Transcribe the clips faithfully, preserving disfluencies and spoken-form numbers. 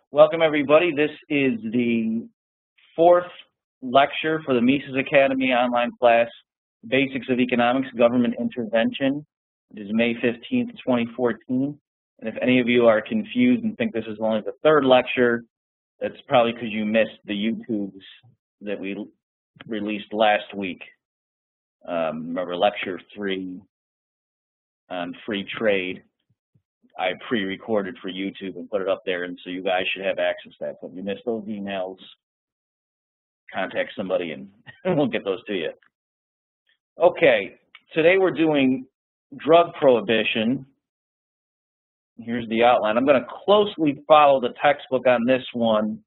Welcome, everybody. This is the fourth lecture for the Mises Academy online class, Basics of Economics, Government Intervention. It is May fifteenth, twenty fourteen. And if any of you are confused and think this is only the third lecture, that's probably because you missed the YouTubes that we released last week. Um, remember lecture three on free trade. I pre-recorded for YouTube and put it up there, and so you guys should have access to that. So if you missed those emails, contact somebody and we'll get those to you. Okay, today we're doing drug prohibition. Here's the outline. I'm going to closely follow the textbook on this one.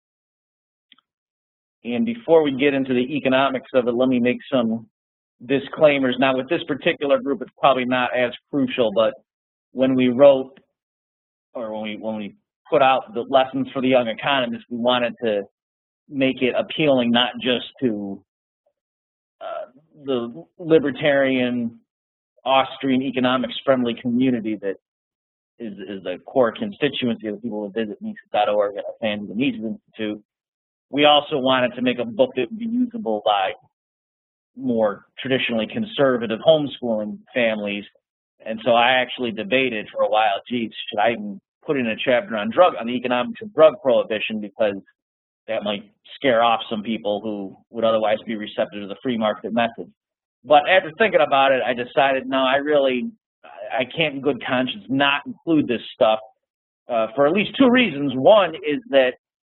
And before we get into the economics of it, let me make some disclaimers. Now, with this particular group, it's probably not as crucial, but when we wrote, or when we when we put out the lessons for the young economist, we wanted to make it appealing not just to uh, the libertarian, Austrian economics-friendly community that is, is the core constituency of the people who visit Mises dot org and are fans of the Mises Institute. We also wanted to make a book that would be usable by more traditionally conservative homeschooling families. And so I actually debated for a while, geez, should I even put in a chapter on drug, on the economics of drug prohibition, because that might scare off some people who would otherwise be receptive to the free market method. But after thinking about it, I decided, no, I really, I can't in good conscience not include this stuff uh, for at least two reasons. One is that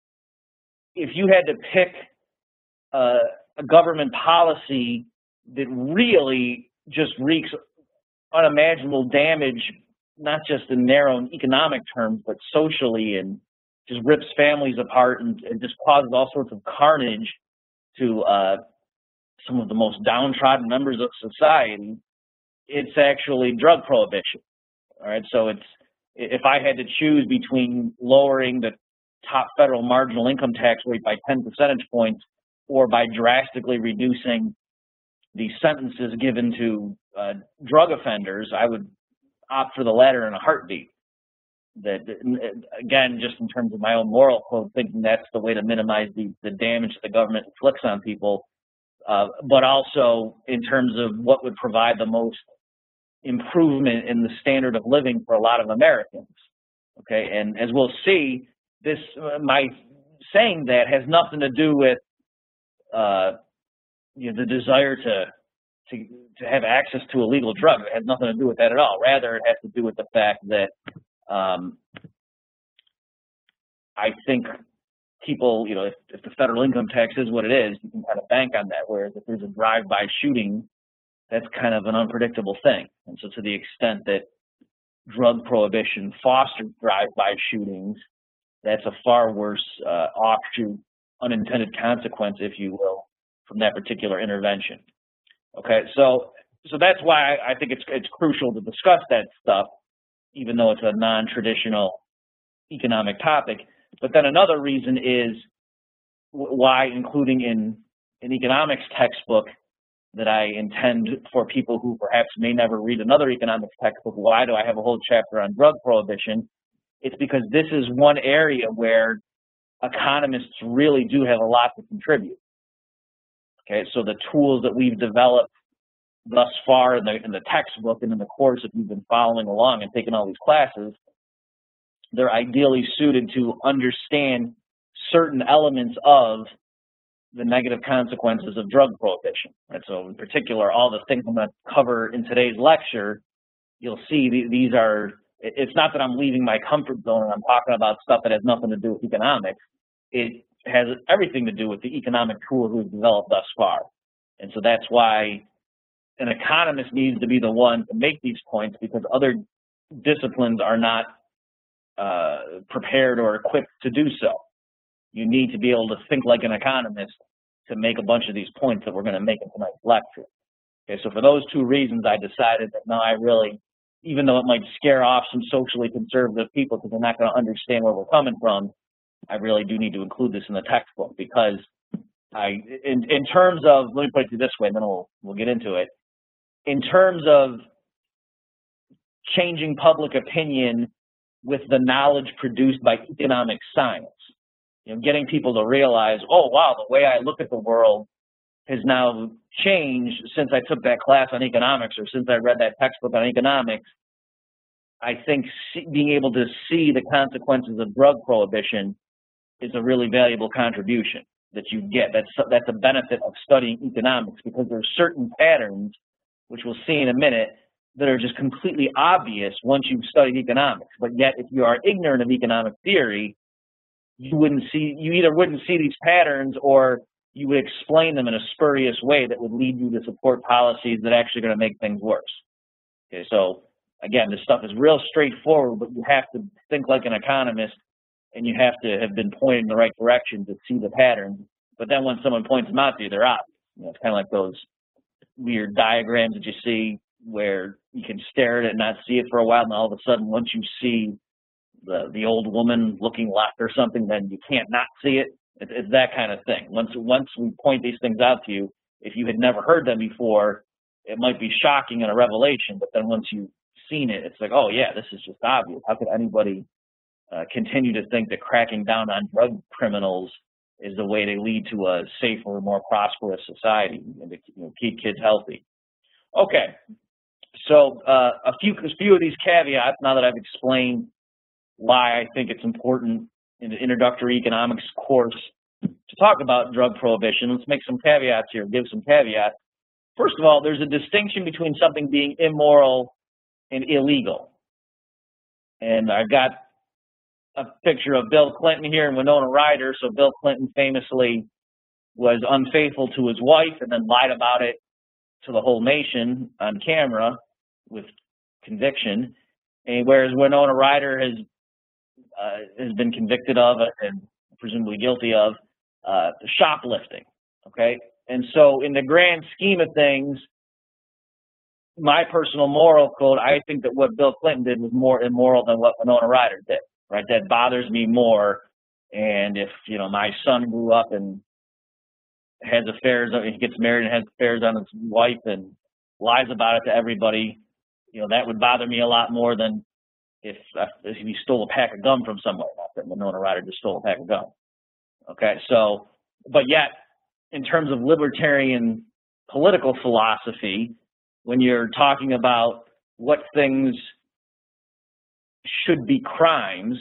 if you had to pick uh, a government policy that really just wreaks unimaginable damage, not just in narrow economic terms, but socially, and just rips families apart and, and just causes all sorts of carnage to uh, some of the most downtrodden members of society, it's actually drug prohibition. All right, so it's, if I had to choose between lowering the top federal marginal income tax rate by ten percentage points or by drastically reducing the sentences given to uh, drug offenders, I would opt for the latter in a heartbeat. That, again, just in terms of my own moral code, thinking that's the way to minimize the, the damage the government inflicts on people, uh, but also in terms of what would provide the most improvement in the standard of living for a lot of Americans. Okay, and as we'll see, this uh, my saying that has nothing to do with uh, you know, the desire to, to to have access to illegal drugs. It has nothing to do with that at all. Rather, it has to do with the fact that um, I think people, you know, if, if the federal income tax is what it is, you can kind of bank on that. Whereas if there's a drive-by shooting, that's kind of an unpredictable thing. And so to the extent that drug prohibition fosters drive-by shootings, that's a far worse uh, offshoot, unintended consequence, if you will, from that particular intervention. Okay, so so that's why I think it's it's crucial to discuss that stuff, even though it's a non-traditional economic topic. But then another reason is why including in an economics textbook that I intend for people who perhaps may never read another economics textbook, why do I have a whole chapter on drug prohibition? It's because this is one area where economists really do have a lot to contribute. Okay, so the tools that we've developed thus far in the, in the textbook and in the course, if you've been following along and taking all these classes, they're ideally suited to understand certain elements of the negative consequences of drug prohibition. Right? So in particular, all the things I'm going to cover in today's lecture, you'll see these are, it's not that I'm leaving my comfort zone and I'm talking about stuff that has nothing to do with economics. It has everything to do with the economic tools we've developed thus far. And so that's why an economist needs to be the one to make these points, because other disciplines are not uh, prepared or equipped to do so. You need to be able to think like an economist to make a bunch of these points that we're going to make in tonight's lecture. Okay, so for those two reasons, I decided that no, I really, even though it might scare off some socially conservative people because they're not going to understand where we're coming from, I really do need to include this in the textbook, because I, in, in terms of, let me put it this way, and then we'll, we'll get into it. In terms of changing public opinion with the knowledge produced by economic science. You know, getting people to realize, oh, wow, the way I look at the world has now changed since I took that class on economics or since I read that textbook on economics. I think see, being able to see the consequences of drug prohibition is a really valuable contribution that you get. That's, that's a benefit of studying economics, because there are certain patterns, which we'll see in a minute, that are just completely obvious once you've studied economics. But yet, if you are ignorant of economic theory, you wouldn't see, you either wouldn't see these patterns, or you would explain them in a spurious way that would lead you to support policies that are actually going to make things worse. Okay, so again, this stuff is real straightforward, but you have to think like an economist, and you have to have been pointed in the right direction to see the patterns. But then when someone points them out to you, they're obvious. You know, it's kind of like those weird diagrams that you see where you can stare at it and not see it for a while, and all of a sudden, once you see the the old woman looking left or something, then you can't not see it. It's, it's that kind of thing. Once once we point these things out to you, if you had never heard them before, it might be shocking and a revelation. But then once you've seen it, it's like, oh yeah, this is just obvious. How could anybody uh, continue to think that cracking down on drug criminals is the way to lead to a safer, more prosperous society and to, you know, keep kids healthy? Okay, so uh, a few a few of these caveats. Now that I've explained why I think it's important in the introductory economics course to talk about drug prohibition, let's make some caveats here, give some caveats. First of all, there's a distinction between something being immoral and illegal. And I've got a picture of Bill Clinton here and Winona Ryder. So Bill Clinton famously was unfaithful to his wife and then lied about it to the whole nation on camera with conviction. And whereas Winona Ryder has uh, has been convicted of and presumably guilty of uh, shoplifting. Okay, and so in the grand scheme of things, my personal moral code, I think that what Bill Clinton did was more immoral than what Winona Ryder did. Right, that bothers me more. And if you know my son grew up and has affairs, he gets married and has affairs on his wife and lies about it to everybody, you know, that would bother me a lot more than if, if he stole a pack of gum from somewhere. Not that Winona Ryder just stole a pack of gum. Okay, so, but yet, in terms of libertarian political philosophy, when you're talking about what things should be crimes,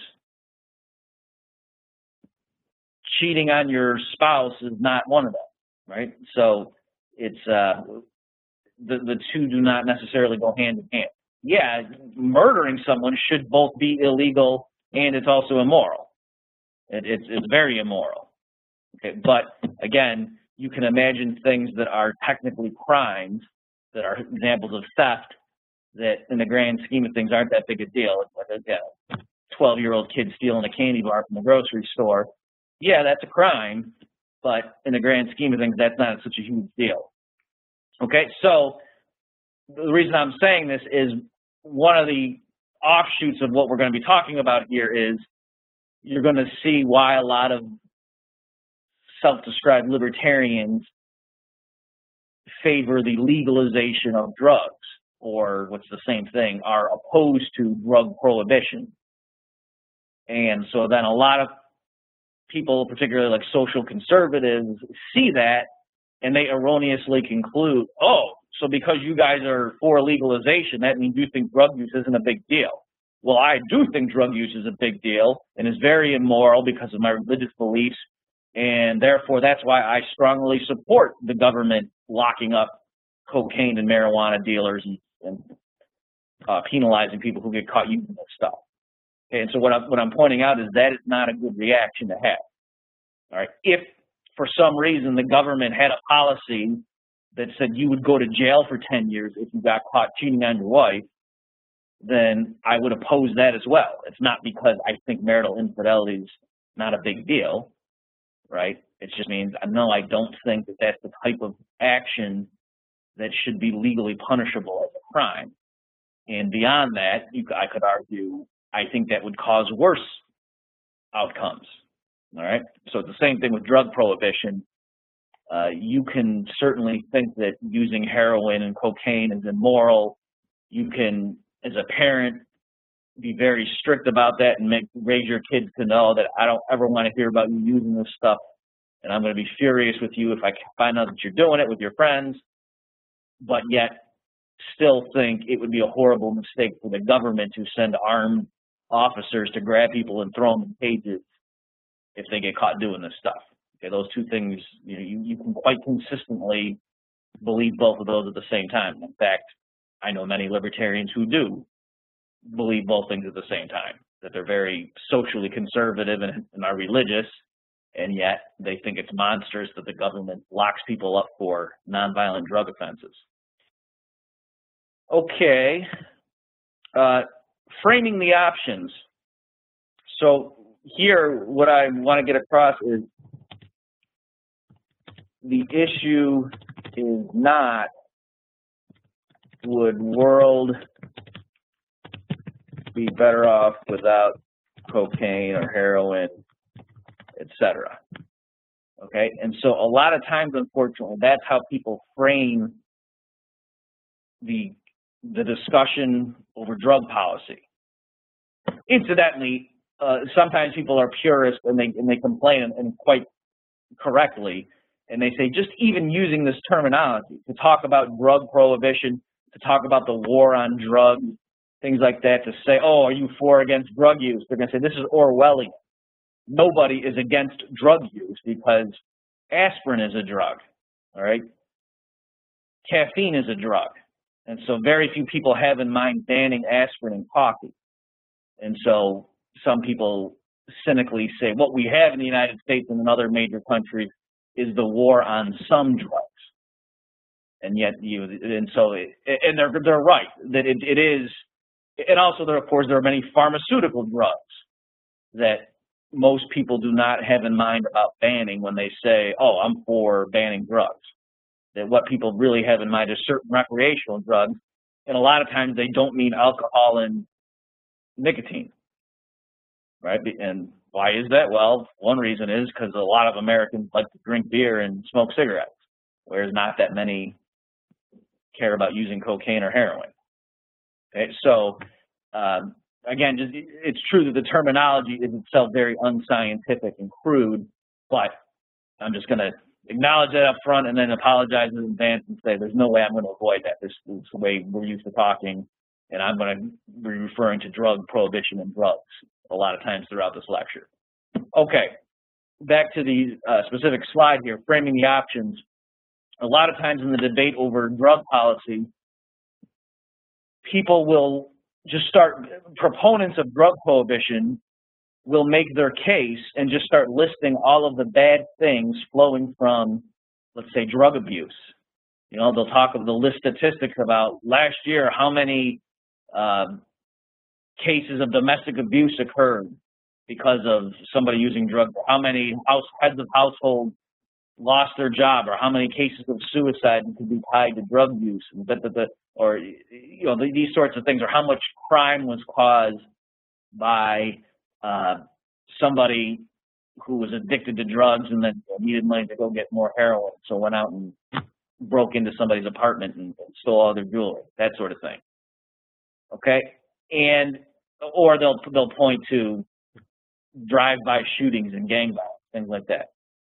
cheating on your spouse is not one of them, right? So it's uh, the the two do not necessarily go hand in hand. Yeah, murdering someone should both be illegal and it's also immoral. It, it's it's very immoral. Okay, but again, you can imagine things that are technically crimes, that are examples of theft, that in the grand scheme of things aren't that big a deal. It's like a twelve-year-old kid stealing a candy bar from the grocery store. Yeah, that's a crime, but in the grand scheme of things, that's not such a huge deal. Okay, so the reason I'm saying this is one of the offshoots of what we're going to be talking about here is you're going to see why a lot of self-described libertarians favor the legalization of drugs, or what's the same thing, are opposed to drug prohibition. And so then a lot of people, particularly like social conservatives, see that and they erroneously conclude, oh, so because you guys are for legalization, that means you think drug use isn't a big deal. Well, I do think drug use is a big deal and is very immoral because of my religious beliefs, and therefore that's why I strongly support the government locking up cocaine and marijuana dealers and, and uh, penalizing people who get caught using this stuff. And so what I'm, what I'm pointing out is that is not a good reaction to have. All right, if for some reason the government had a policy that said you would go to jail for ten years if you got caught cheating on your wife, then I would oppose that as well. It's not because I think marital infidelity is not a big deal, right? It just means, no, I don't think that that's the type of action that should be legally punishable as a crime. And beyond that, you, I could argue, I think that would cause worse outcomes, all right? So it's the same thing with drug prohibition. Uh, you can certainly think that using heroin and cocaine is immoral. You can, as a parent, be very strict about that and make raise your kids to know that I don't ever want to hear about you using this stuff, and I'm going to be furious with you if I find out that you're doing it with your friends, but yet still think it would be a horrible mistake for the government to send armed officers to grab people and throw them in cages if they get caught doing this stuff. Okay, those two things, you know, you, you can quite consistently believe both of those at the same time. In fact, I know many libertarians who do believe both things at the same time, that they're very socially conservative and, and are religious, and yet they think it's monstrous that the government locks people up for nonviolent drug offenses. Okay, uh, framing the options. So here, what I want to get across is the issue is not, would world be better off without cocaine or heroin, et cetera. Okay, and so a lot of times, unfortunately, that's how people frame the the discussion over drug policy. Incidentally, uh, sometimes people are purists and they and they complain, and, and quite correctly, and they say just even using this terminology to talk about drug prohibition, to talk about the war on drugs, things like that, to say, oh, are you for or against drug use? They're going to say this is Orwellian. Nobody is against drug use because aspirin is a drug, all right? Caffeine is a drug. And so very few people have in mind banning aspirin and coffee. And so some people cynically say what we have in the United States and in other major countries is the war on some drugs. And yet, you, and so, it, and they're, they're right, that it, it is, and also there, of course, there are many pharmaceutical drugs that most people do not have in mind about banning when they say, oh, I'm for banning drugs. That what people really have in mind is certain recreational drugs, and a lot of times they don't mean alcohol and nicotine, right? And why is that? Well, one reason is because a lot of Americans like to drink beer and smoke cigarettes, whereas not that many care about using cocaine or heroin. Okay, so um, again, just, it's true that the terminology is itself very unscientific and crude, but I'm just going to acknowledge that up front and then apologize in advance and say there's no way I'm going to avoid that. This is the way we're used to talking, and I'm going to be referring to drug prohibition and drugs a lot of times throughout this lecture. Okay, back to the uh, specific slide here, framing the options. A lot of times in the debate over drug policy, people will just start, proponents of drug prohibition will make their case and just start listing all of the bad things flowing from, let's say, drug abuse. You know, they'll talk of the list statistics about last year, how many uh, cases of domestic abuse occurred because of somebody using drugs, or how many house, heads of households lost their job, or how many cases of suicide could be tied to drug use, or, you know, these sorts of things, or how much crime was caused by Uh, somebody who was addicted to drugs and then needed money to go get more heroin, so went out and broke into somebody's apartment and, and stole all their jewelry, that sort of thing. Okay, and or they'll they'll point to drive-by shootings and gang violence, things like that.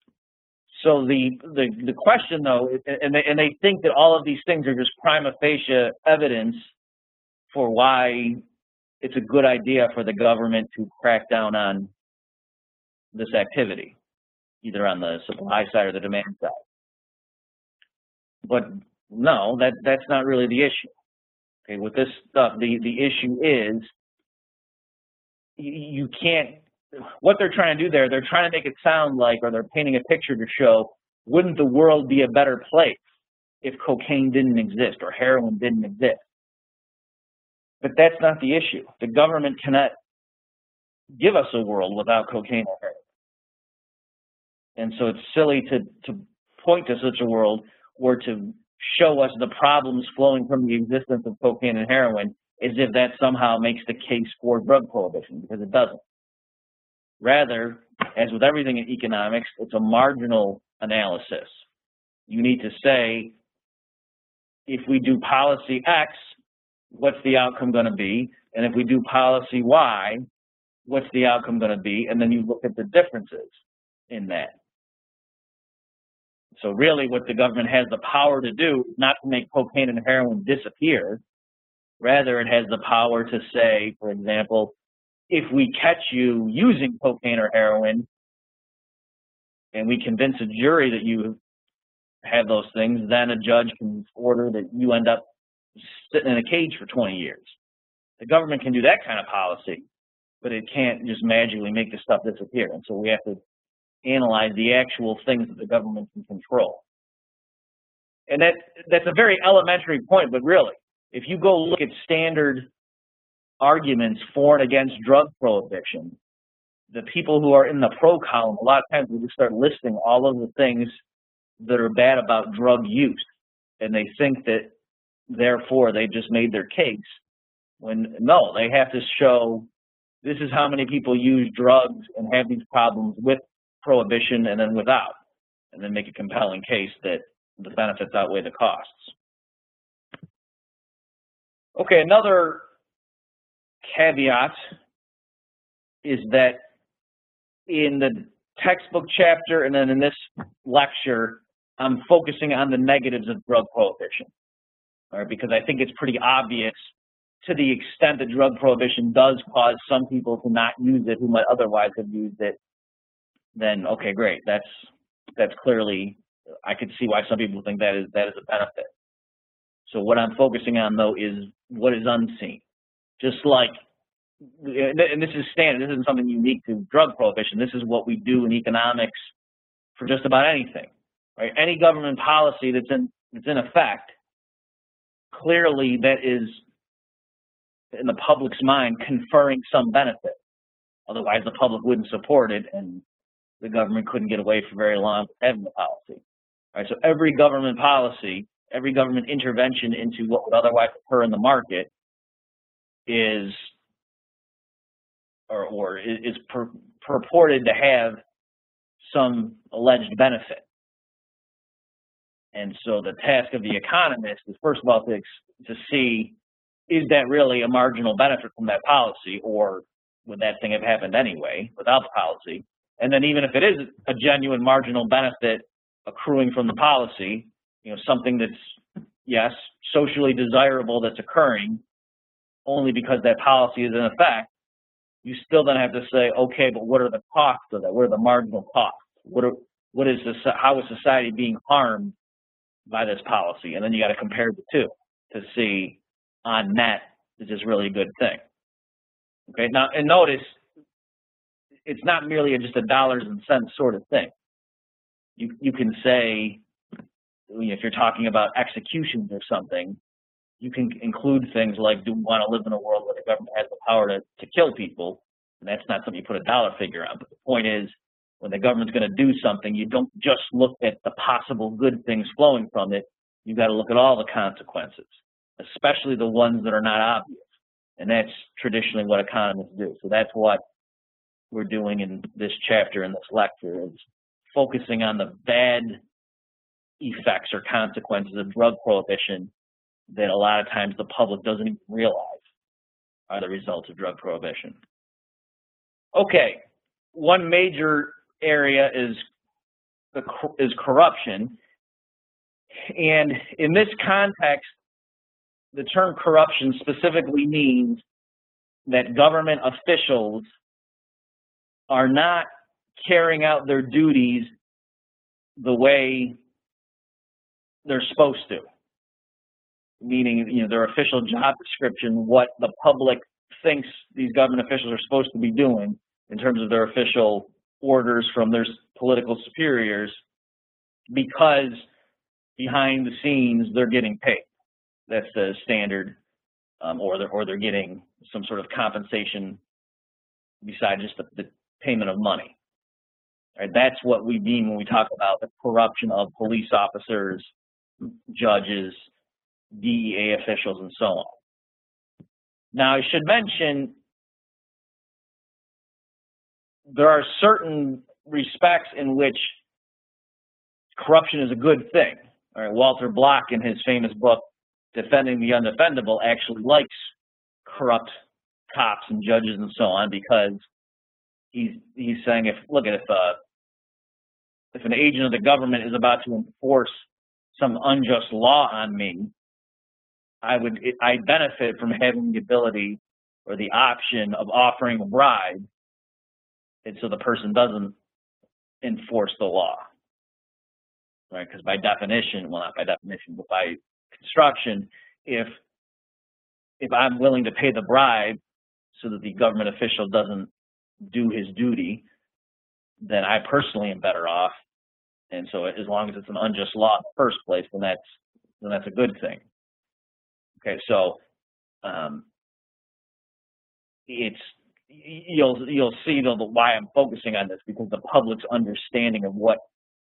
So the the the question though, and they and they think that all of these things are just prima facie evidence for why it's a good idea for the government to crack down on this activity, either on the supply side or the demand side. But no, that, that's not really the issue. Okay, with this stuff, the, the issue is you, you can't, what they're trying to do there, they're trying to make it sound like, or they're painting a picture to show, wouldn't the world be a better place if cocaine didn't exist or heroin didn't exist? But that's not the issue. The government cannot give us a world without cocaine or heroin. And so it's silly to, to point to such a world or to show us the problems flowing from the existence of cocaine and heroin as if that somehow makes the case for drug prohibition, because it doesn't. Rather, as with everything in economics, it's a marginal analysis. You need to say, if we do policy X, what's the outcome going to be? And if we do policy Y, what's the outcome going to be? And then you look at the differences in that. So really what the government has the power to do is not to make cocaine and heroin disappear. Rather, it has the power to say, for example, if we catch you using cocaine or heroin and we convince a jury that you have those things, then a judge can order that you end up sitting in a cage for twenty years. The government can do that kind of policy, but it can't just magically make the stuff disappear. And so we have to analyze the actual things that the government can control. And that that's a very elementary point, but really, if you go look at standard arguments for and against drug prohibition, the people who are in the pro column, a lot of times we just start listing all of the things that are bad about drug use. And they think that, therefore, they just made their case. When, no, they have to show this is how many people use drugs and have these problems with prohibition and then without, and then make a compelling case that the benefits outweigh the costs. Okay, another caveat is that in the textbook chapter and then in this lecture, I'm focusing on the negatives of drug prohibition, all right, because I think it's pretty obvious to the extent that drug prohibition does cause some people to not use it who might otherwise have used it, then okay, great. That's that's clearly, I could see why some people think that is that is a benefit. So what I'm focusing on though is what is unseen. Just like, and this is standard, this isn't something unique to drug prohibition. This is what we do in economics for just about anything, right? Any government policy that's in that's in effect, clearly that is in the public's mind conferring some benefit. Otherwise, the public wouldn't support it, and the government couldn't get away for very long with having the policy. All right, so every government policy, every government intervention into what would otherwise occur in the market is, or, or is pur purported to have some alleged benefit. And so the task of the economist is, first of all, to, to see, is that really a marginal benefit from that policy, or would that thing have happened anyway without the policy? And then even if it is a genuine marginal benefit accruing from the policy, you know, something that's, yes, socially desirable that's occurring only because that policy is in effect, you still then have to say, okay, but what are the costs of that? What are the marginal costs? What are, what is this, how is society being harmed by this policy? And then you got to compare the two to see on net, is this really a good thing? Okay, now, and notice, it's not merely a, just a dollars and cents sort of thing. You, you can say, if you're talking about executions or something, you can include things like, do we want to live in a world where the government has the power to, to kill people? And that's not something you put a dollar figure on. But the point is, when the government's going to do something, you don't just look at the possible good things flowing from it. You've got to look at all the consequences, especially the ones that are not obvious. And that's traditionally what economists do. So that's what we're doing in this chapter, in this lecture, is focusing on the bad effects or consequences of drug prohibition that a lot of times the public doesn't even realize are the results of drug prohibition. Okay, one major area is the, is corruption. And in this context, the term corruption specifically means that government officials are not carrying out their duties the way they're supposed to. Meaning, you know, their official job description, what the public thinks these government officials are supposed to be doing in terms of their official orders from their political superiors, because behind the scenes they're getting paid. That's the standard, um, or they're or they're getting some sort of compensation besides just the, the payment of money. Right? That's what we mean when we talk about the corruption of police officers, judges, D E A officials, and so on. Now, I should mention there are certain respects in which corruption is a good thing. All right, Walter Block, in his famous book, Defending the Undefendable, actually likes corrupt cops and judges and so on, because he's he's saying, if look at if uh, if an agent of the government is about to enforce some unjust law on me, I would I benefit from having the ability or the option of offering a bribe, and so the person doesn't enforce the law, right? Because by definition, well, not by definition, but by construction, if if I'm willing to pay the bribe so that the government official doesn't do his duty, then I personally am better off. And so as long as it's an unjust law in the first place, then that's then that's a good thing. Okay, so um, it's you'll you'll see though why I'm focusing on this, because the public's understanding of what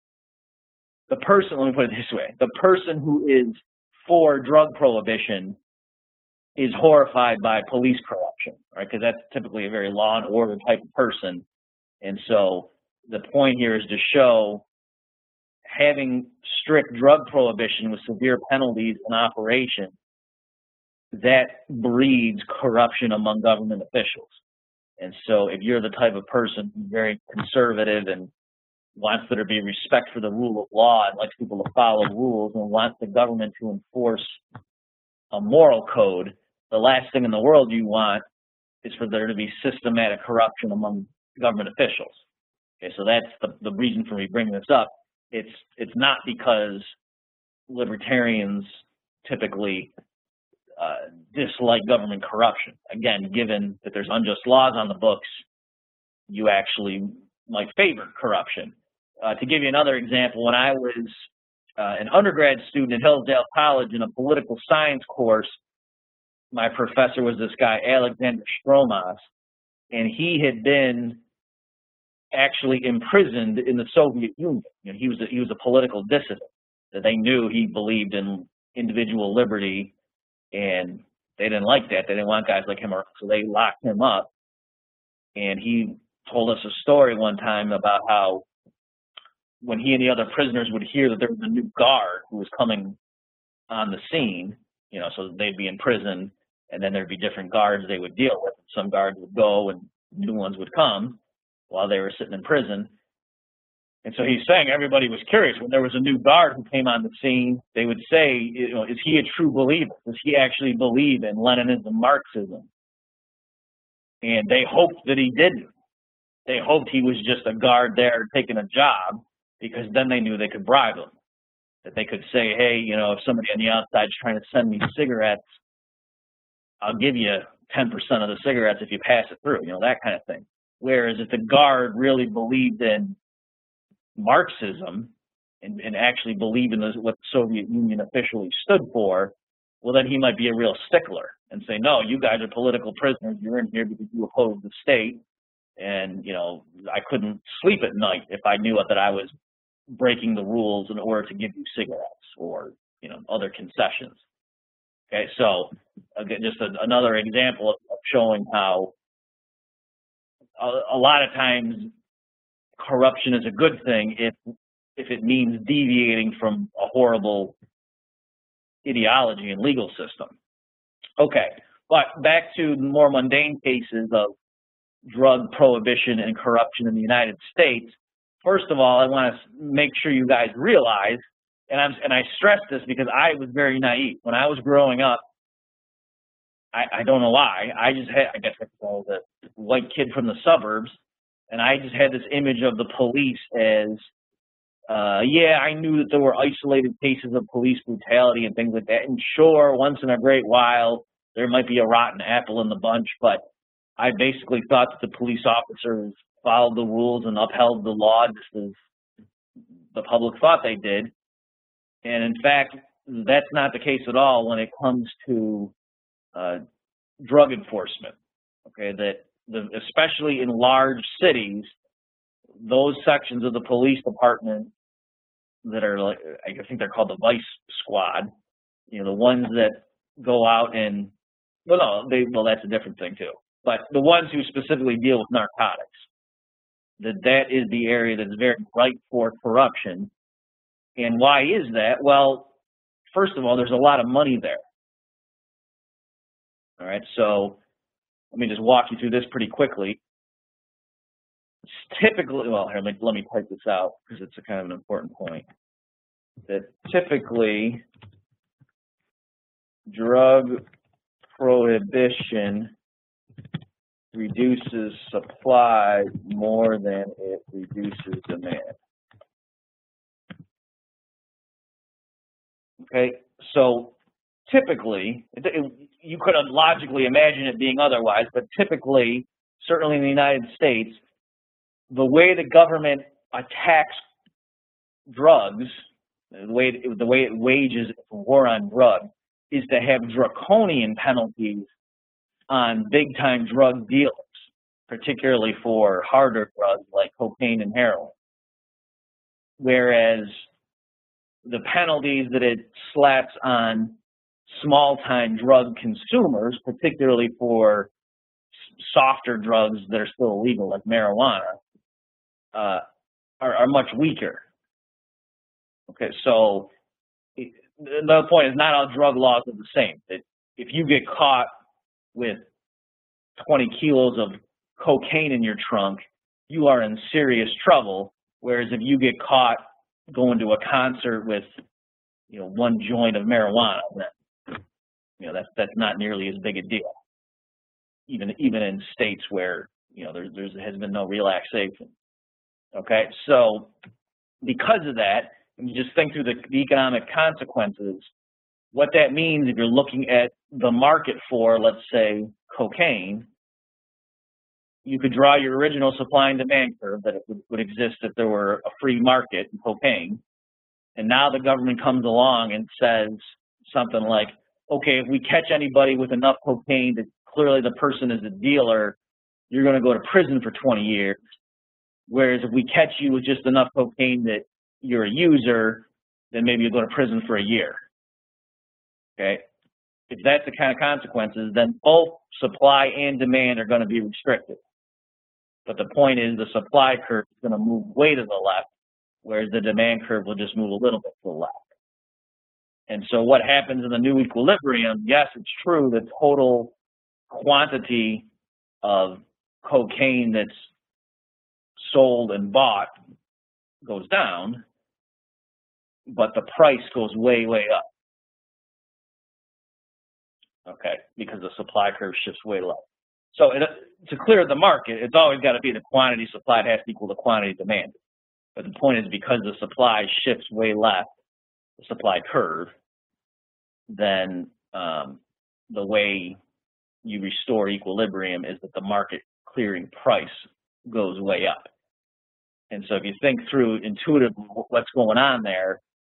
the person, let me put it this way, the person who is for drug prohibition is horrified by police corruption, right? Because that's typically a very law and order type of person. And so the point here is to show having strict drug prohibition with severe penalties in operation, that breeds corruption among government officials. And so if you're the type of person who's very conservative and wants there to be respect for the rule of law and likes people to follow rules and wants the government to enforce a moral code, the last thing in the world you want is for there to be systematic corruption among government officials. Okay, so that's the, the reason for me bringing this up. It's it's not because libertarians typically uh, dislike government corruption. Again, given that there's unjust laws on the books, you actually might favor corruption. Uh, to give you another example, when I was uh, an undergrad student at Hillsdale College in a political science course, my professor was this guy, Alexander Stromos, and he had been actually imprisoned in the Soviet Union. You know, he was a, he was a political dissident. That they knew he believed in individual liberty, and they didn't like that. They didn't want guys like him around, so they locked him up. And he told us a story one time about how when he and the other prisoners would hear that there was a new guard who was coming on the scene, you know, so they'd be in prison, and then there'd be different guards they would deal with. Some guards would go and new ones would come while they were sitting in prison. And so he's saying everybody was curious. When there was a new guard who came on the scene, they would say, you know, is he a true believer? Does he actually believe in Leninism, Marxism? And they hoped that he didn't. They hoped he was just a guard there taking a job, because then they knew they could bribe him. That they could say, hey, you know, if somebody on the outside is trying to send me cigarettes, I'll give you ten percent of the cigarettes if you pass it through, you know, that kind of thing. Whereas if the guard really believed in Marxism and, and actually believed in this, what the Soviet Union officially stood for, well, then he might be a real stickler and say, no, you guys are political prisoners. You're in here because you oppose the state. And, you know, I couldn't sleep at night if I knew that I was breaking the rules in order to give you cigarettes or, you know, other concessions. Okay, so again, just a, another example of, of showing how a, a lot of times corruption is a good thing if if it means deviating from a horrible ideology and legal system. Okay, but back to more mundane cases of drug prohibition and corruption in the United States. First of all, I want to make sure you guys realize, and I'm and I stress this because I was very naive when I was growing up. I, I don't know why. I just had, I guess I was a white kid from the suburbs, and I just had this image of the police as, uh, yeah, I knew that there were isolated cases of police brutality and things like that. And sure, once in a great while, there might be a rotten apple in the bunch, but I basically thought that the police officers followed the rules and upheld the law just as the public thought they did. And in fact, that's not the case at all when it comes to uh, drug enforcement. Okay, that the, especially in large cities, those sections of the police department that are like, I think they're called the vice squad, you know, the ones that go out and, well, no, they, well, that's a different thing too. But the ones who specifically deal with narcotics, that that is the area that's very ripe for corruption. And why is that? Well, first of all, there's a lot of money there. All right, so let me just walk you through this pretty quickly. It's typically, well, here, let me, let me type this out because it's a kind of an important point. That typically drug prohibition reduces supply more than it reduces demand. Okay, so typically, it, it, you could logically imagine it being otherwise, but typically, certainly in the United States, the way the government attacks drugs, the way it, the way it wages a war on drugs, is to have draconian penalties on big-time drug dealers, particularly for harder drugs like cocaine and heroin. Whereas the penalties that it slaps on small-time drug consumers, particularly for softer drugs that are still illegal, like marijuana, uh, are, are much weaker. Okay, so it, the point is not all drug laws are the same. That if you get caught with twenty kilos of cocaine in your trunk, you are in serious trouble. Whereas if you get caught going to a concert with, you know, one joint of marijuana, then, you know, that's that's not nearly as big a deal. Even even in states where, you know, there there's has been no relaxation. Okay, so because of that, and you just think through the, the economic consequences, what that means if you're looking at the market for, let's say, cocaine, you could draw your original supply and demand curve that it would, would exist if there were a free market in cocaine. And now the government comes along and says something like, okay, if we catch anybody with enough cocaine that clearly the person is a dealer, you're going to go to prison for twenty years. Whereas if we catch you with just enough cocaine that you're a user, then maybe you'll go to prison for a year. Okay? If that's the kind of consequences, then both supply and demand are going to be restricted. But the point is the supply curve is going to move way to the left, whereas the demand curve will just move a little bit to the left. And so what happens in the new equilibrium, yes, it's true, the total quantity of cocaine that's sold and bought goes down, but the price goes way, way up. Okay, because the supply curve shifts way left. So it, to clear the market, it's always got to be the quantity supplied has to equal the quantity demanded. But the point is because the supply shifts way left, the supply curve, then um, the way you restore equilibrium is that the market clearing price goes way up. And so if you think through intuitively what's going on there,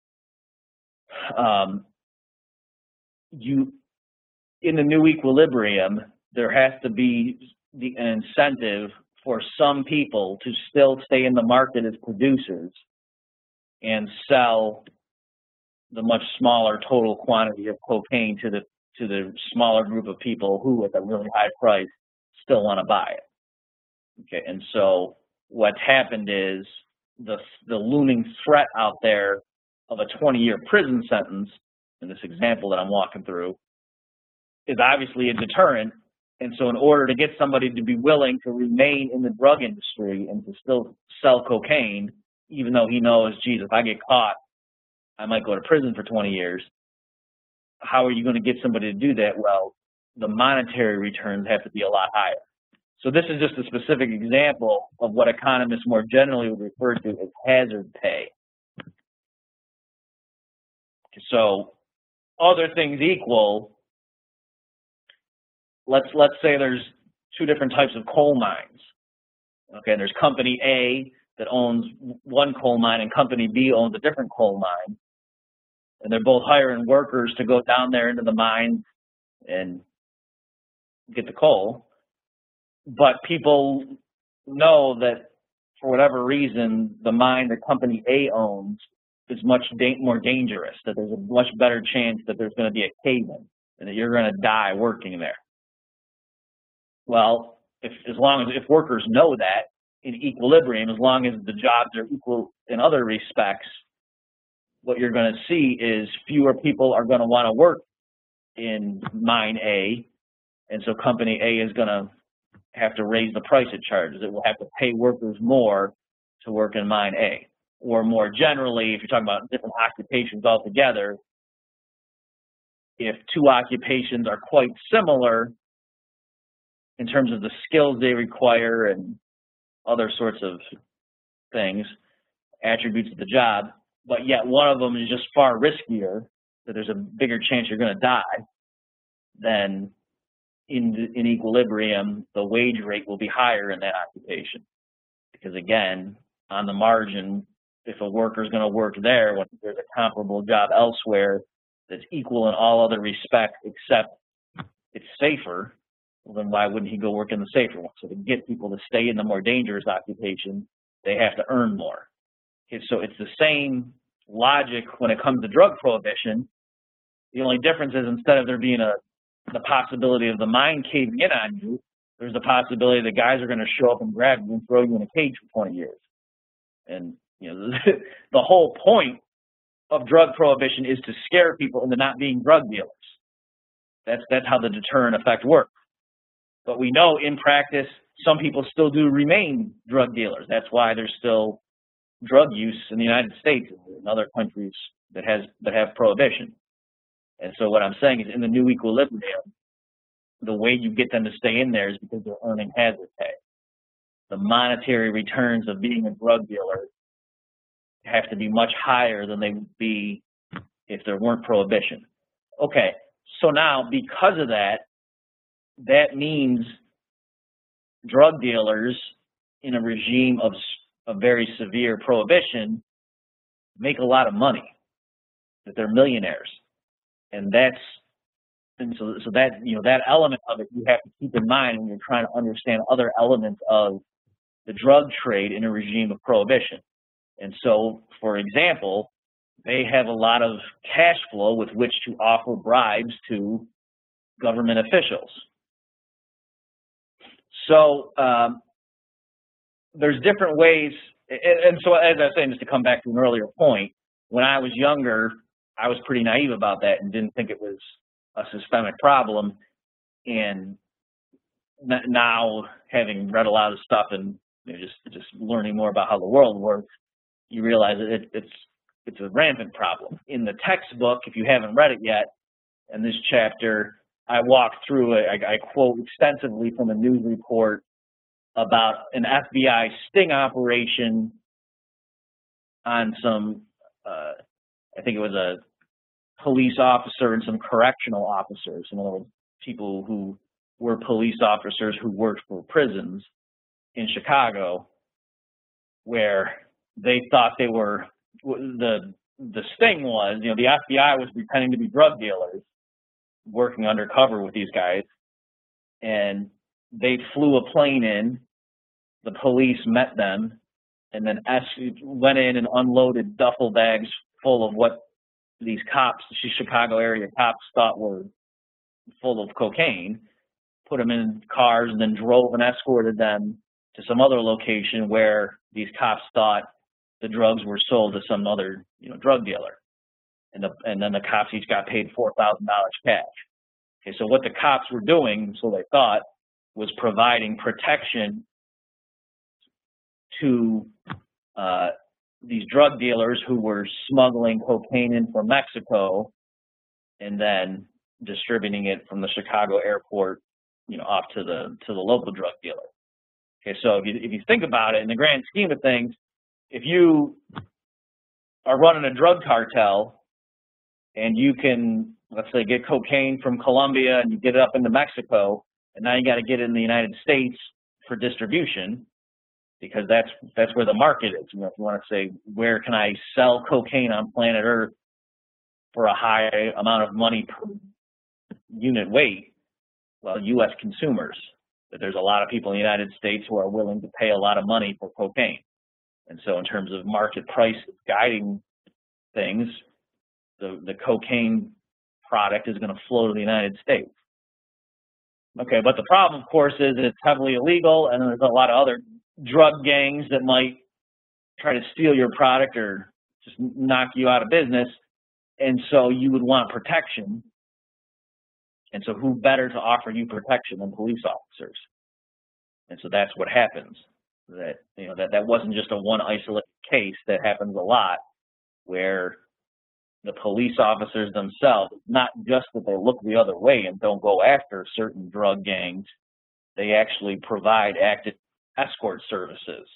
um, you in the new equilibrium, there has to be the, an incentive for some people to still stay in the market as producers and sell the much smaller total quantity of cocaine to the to the smaller group of people who, at a really high price, still want to buy it. Okay, and so what's happened is the the looming threat out there of a twenty-year prison sentence, in this example that I'm walking through, is obviously a deterrent. And so in order to get somebody to be willing to remain in the drug industry and to still sell cocaine, even though he knows, geez, if I get caught, I might go to prison for twenty years, how are you going to get somebody to do that? Well, the monetary returns have to be a lot higher. So this is just a specific example of what economists more generally would refer to as hazard pay. So other things equal, let's let's say there's two different types of coal mines. Okay, and there's company A that owns one coal mine and company B owns a different coal mine. And they're both hiring workers to go down there into the mine and get the coal. But people know that for whatever reason, the mine that company A owns is much da- more dangerous, that there's a much better chance that there's going to be a cave-in and that you're going to die working there. Well, if, as long as if workers know that in equilibrium, as long as the jobs are equal in other respects, what you're going to see is fewer people are going to want to work in mine A, And so company A is going to have to raise the price it charges. It will have to pay workers more to work in mine A. Or more generally, if you're talking about different occupations altogether, if two occupations are quite similar in terms of the skills they require and other sorts of things, attributes of the job, but yet one of them is just far riskier, that there's a bigger chance you're going to die, then in, in equilibrium, the wage rate will be higher in that occupation. Because again, on the margin, if a worker is going to work there when there's a comparable job elsewhere that's equal in all other respects except it's safer, well, then why wouldn't he go work in the safer one? So to get people to stay in the more dangerous occupation, they have to earn more. Okay, so it's the same logic when it comes to drug prohibition. The only difference is instead of there being a the possibility of the mine caving in on you, there's the possibility that guys are going to show up and grab you and throw you in a cage for twenty years. And you know, the whole point of drug prohibition is to scare people into not being drug dealers. That's that's how the deterrent effect works. But we know in practice, some people still do remain drug dealers. That's why there's still drug use in the United States and other countries that has that have prohibition. And so what I'm saying is in the new equilibrium, the way you get them to stay in there is because they're earning hazard pay. The monetary returns of being a drug dealer have to be much higher than they would be if there weren't prohibition. Okay, so now because of that, that means drug dealers in a regime of a very severe prohibition make a lot of money, that they're millionaires. And that's, and so, so that, you know, that element of it you have to keep in mind when you're trying to understand other elements of the drug trade in a regime of prohibition. And so, for example, they have a lot of cash flow with which to offer bribes to government officials. So um, there's different ways, and, and so as I was saying, just to come back to an earlier point, when I was younger, I was pretty naive about that and didn't think it was a systemic problem. And now, having read a lot of stuff and you know, just just learning more about how the world works, you realize that it, it's it's a rampant problem. In the textbook, if you haven't read it yet, in this chapter, I walk through it. I, I quote extensively from a news report about an F B I sting operation on some, uh, I think it was a police officer and some correctional officers, in other words, people who were police officers who worked for prisons in Chicago, where they thought they were, the the sting was, you know, the F B I was pretending to be drug dealers, working undercover with these guys, and they flew a plane in, the police met them, and then went in and unloaded duffel bags full of what these cops, the Chicago area cops, thought were full of cocaine, put them in cars, and then drove and escorted them to some other location where these cops thought the drugs were sold to some other, you know, drug dealer. And, the, and then the cops each got paid four thousand dollars cash. Okay, so what the cops were doing, so they thought, was providing protection to uh, these drug dealers who were smuggling cocaine in from Mexico and then distributing it from the Chicago airport, you know, off to the to the local drug dealer. Okay, so if you if you think about it in the grand scheme of things, if you are running a drug cartel and you can, let's say, get cocaine from Colombia and you get it up into Mexico, and now you got to get it in the United States for distribution, because that's that's where the market is. You know, if you want to say, where can I sell cocaine on planet Earth for a high amount of money per unit weight? Well, U S consumers. But there's a lot of people in the United States who are willing to pay a lot of money for cocaine. And so in terms of market price guiding things, the, the cocaine product is going to flow to the United States. Okay, but the problem, of course, is it's heavily illegal, and there's a lot of other drug gangs that might try to steal your product or just knock you out of business. And so you would want protection And so who better to offer you protection than police officers? And so that's what happens. That, you know, that, that wasn't just a one isolated case. That happens a lot, where the police officers themselves, not just that they look the other way and don't go after certain drug gangs, they actually provide active escort services.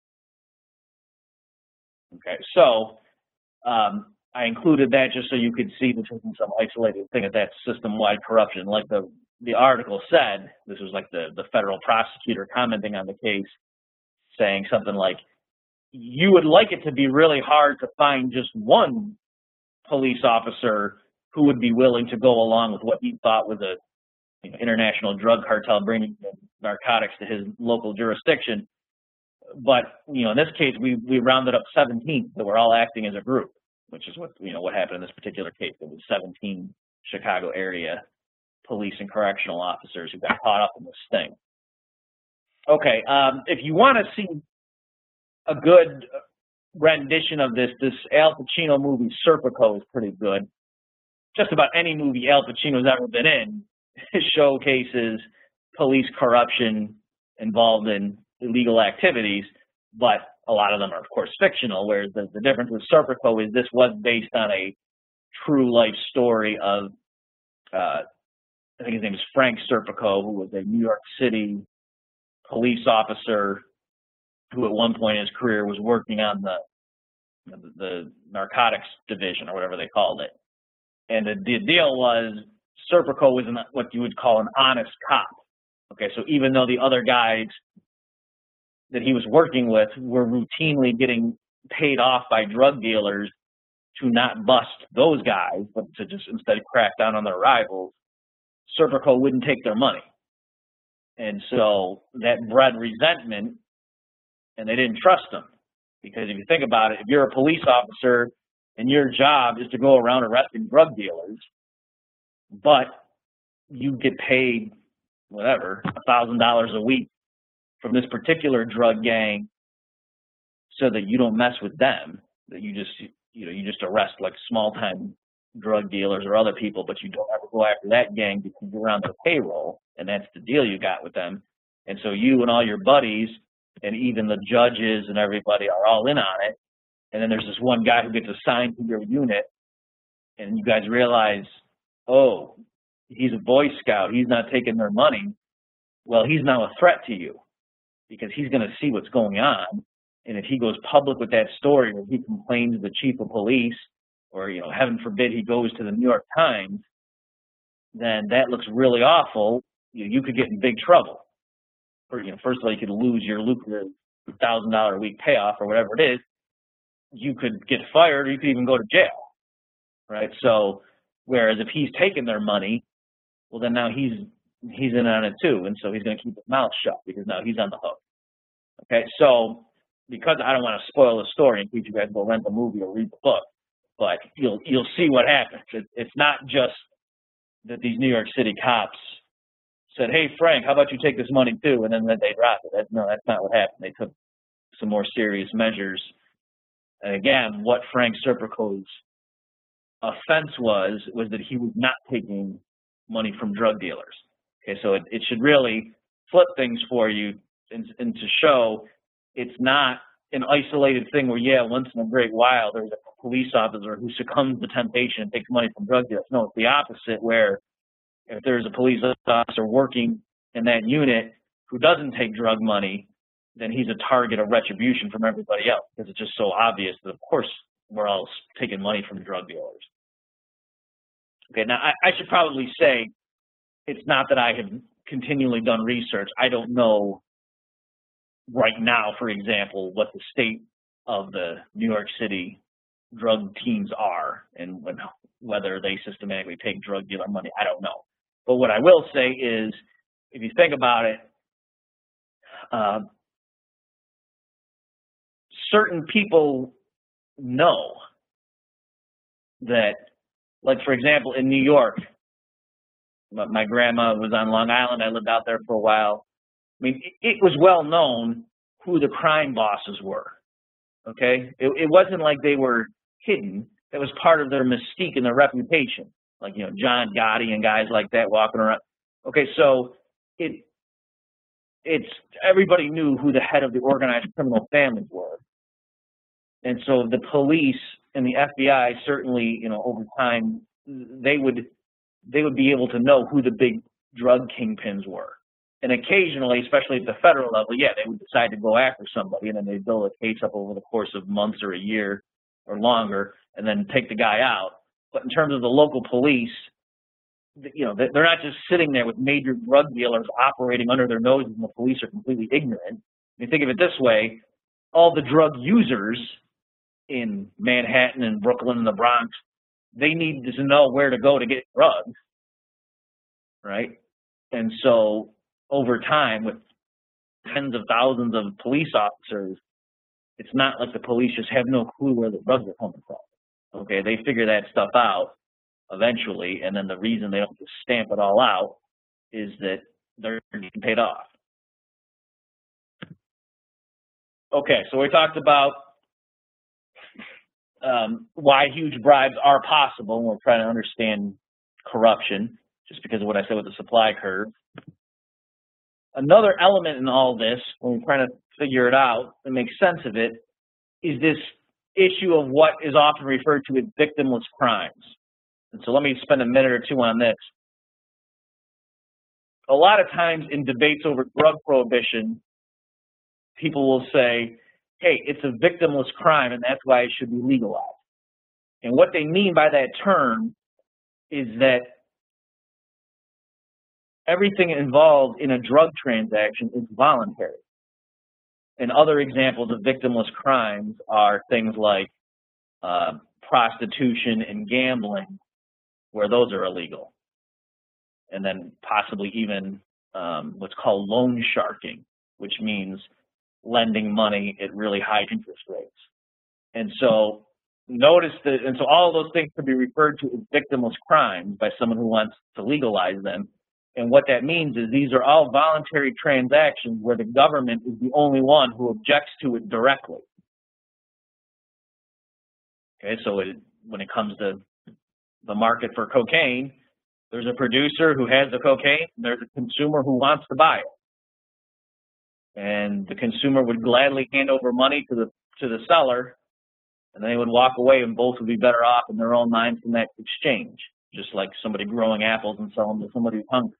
Okay, so um, I included that just so you could see this isn't some isolated thing, that that's system-wide corruption. Like the, the article said, this was like the, the federal prosecutor commenting on the case, saying something like, you would like it to be really hard to find just one police officer who would be willing to go along with what he thought was a you know, international drug cartel bringing narcotics to his local jurisdiction. But, you know, in this case, we, we rounded up seventeen that were all acting as a group, which is what, you know, what happened in this particular case. It was seventeen Chicago area police and correctional officers who got caught up in this thing. Okay, um, if you want to see a good rendition of this, this Al Pacino movie, Serpico, is pretty good. Just about any movie Al Pacino's ever been in showcases police corruption involved in illegal activities, but a lot of them are, of course, fictional, whereas the, the difference with Serpico is this was based on a true life story of, uh, I think his name is Frank Serpico, who was a New York City police officer who at one point in his career was working on the, the, the narcotics division, or whatever they called it. And the, the deal was Serpico was an, what you would call an honest cop. Okay, so even though the other guys that he was working with were routinely getting paid off by drug dealers to not bust those guys, but to just instead crack down on their rivals, Serpico wouldn't take their money. And so that bred resentment, and they didn't trust him. Because if you think about it, if you're a police officer and your job is to go around arresting drug dealers, but you get paid, whatever, a thousand dollars a week from this particular drug gang so that you don't mess with them, that you just, you know, you just arrest like small-time drug dealers or other people, but you don't ever go after that gang because you're on their payroll, and that's the deal you got with them. And so you and all your buddies and even the judges and everybody are all in on it. And then there's this one guy who gets assigned to your unit, and you guys realize, oh, he's a Boy Scout, he's not taking their money. Well, he's now a threat to you because he's going to see what's going on. And if he goes public with that story, or he complains to the chief of police, or, you know, heaven forbid he goes to the New York Times, then that looks really awful. You, you could get in big trouble. Or, you know, first of all, you could lose your lucrative one thousand dollars a week payoff or whatever it is. You could get fired, or you could even go to jail, right? So, whereas if he's taking their money, well, then now he's he's in on it too, and so he's going to keep his mouth shut because now he's on the hook. Okay, so because I don't want to spoil the story in case you guys go rent the movie or read the book, but you'll you'll see what happens. It, it's not just that these New York City cops said, "Hey Frank, how about you take this money too?" and then, then they dropped it. That, no, that's not what happened. They took some more serious measures. And again, what Frank Serpico's offense was was that he was not taking money from drug dealers. Okay, so it, it should really flip things for you and, and to show it's not an isolated thing where, yeah, once in a great while there's a police officer who succumbs to temptation and takes money from drug dealers. No, it's the opposite, where if there's a police officer working in that unit who doesn't take drug money, then he's a target of retribution from everybody else, because it's just so obvious that, of course, we're all taking money from drug dealers. Okay, now I, I should probably say it's not that I have continually done research. I don't know right now, for example, what the state of the New York City drug teams are and when, whether they systematically take drug dealer money. I don't know. But what I will say is, if you think about it, uh, certain people know that, like, for example, in New York, my, my grandma was on Long Island. I lived out there for a while. I mean, it, it was well known who the crime bosses were, okay? It, it wasn't like they were hidden. It was part of their mystique and their reputation. like, you know, John Gotti and guys like that walking around. Okay, so it it's everybody knew who the head of the organized criminal families were. And so the police and the F B I certainly, you know, over time, they would they would be able to know who the big drug kingpins were. And occasionally, especially at the federal level, yeah, they would decide to go after somebody, and then they'd build a case up over the course of months or a year or longer, and then take the guy out. But in terms of the local police, you know, they're not just sitting there with major drug dealers operating under their noses, and the police are completely ignorant. I mean, think of it this way: all the drug users in Manhattan and Brooklyn and the Bronx, they need to know where to go to get drugs, right? And so over time, with tens of thousands of police officers, it's not like the police just have no clue where the drugs are coming from. Okay, they figure that stuff out eventually, and then the reason they don't just stamp it all out is that they're getting paid off. Okay, so we talked about um, why huge bribes are possible, and we're trying to understand corruption, just because of what I said with the supply curve. Another element in all this, when we're trying to figure it out and make sense of it, is this issue of what is often referred to as victimless crimes. And so let me spend a minute or two on this. A lot of times in debates over drug prohibition, people will say, hey, it's a victimless crime and that's why it should be legalized. And what they mean by that term is that everything involved in a drug transaction is voluntary. And other examples of victimless crimes are things like uh, prostitution and gambling, where those are illegal. And then possibly even um, what's called loan sharking, which means lending money at really high interest rates. And so notice that, and so all of those things can be referred to as victimless crimes by someone who wants to legalize them. And what that means is these are all voluntary transactions where the government is the only one who objects to it directly. Okay, so it, when it comes to the market for cocaine, there's a producer who has the cocaine, and there's a consumer who wants to buy it. And the consumer would gladly hand over money to the to the seller, and they would walk away, and both would be better off in their own minds from that exchange, just like somebody growing apples and selling to somebody who's hungry.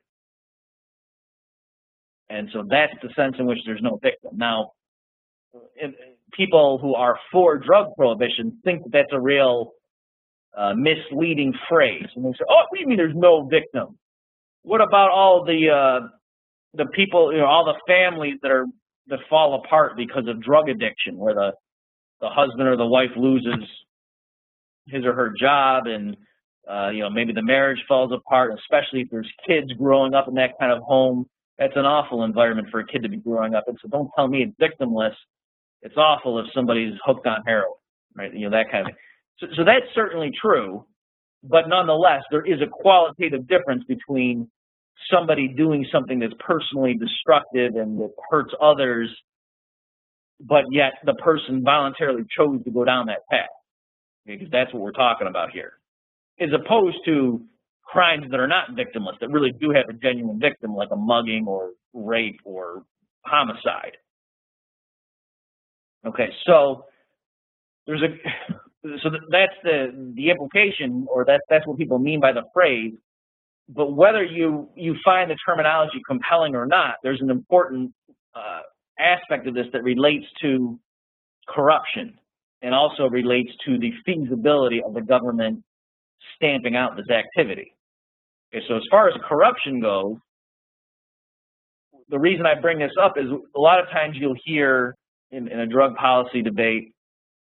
And so that's the sense in which there's no victim. Now, people who are for drug prohibition think that that's a real uh, misleading phrase. And they say, oh, what do you mean there's no victim? What about all the uh, the people, you know, all the families that are that fall apart because of drug addiction, where the, the husband or the wife loses his or her job, and uh, you know, maybe the marriage falls apart, especially if there's kids growing up in that kind of home. That's an awful environment for a kid to be growing up in. So don't tell me it's victimless. It's awful if somebody's hooked on heroin, right? You know, that kind of thing. So, so that's certainly true, but nonetheless, there is a qualitative difference between somebody doing something that's personally destructive and that hurts others, but yet the person voluntarily chose to go down that path, because that's what we're talking about here, as opposed to crimes that are not victimless, that really do have a genuine victim, like a mugging or rape or homicide. Okay, so there's a so that's the the implication, or that's that's what people mean by the phrase. But whether you you find the terminology compelling or not, there's an important uh, aspect of this that relates to corruption and also relates to the feasibility of the government stamping out this activity. Okay, so as far as corruption goes, the reason I bring this up is a lot of times you'll hear in, in a drug policy debate,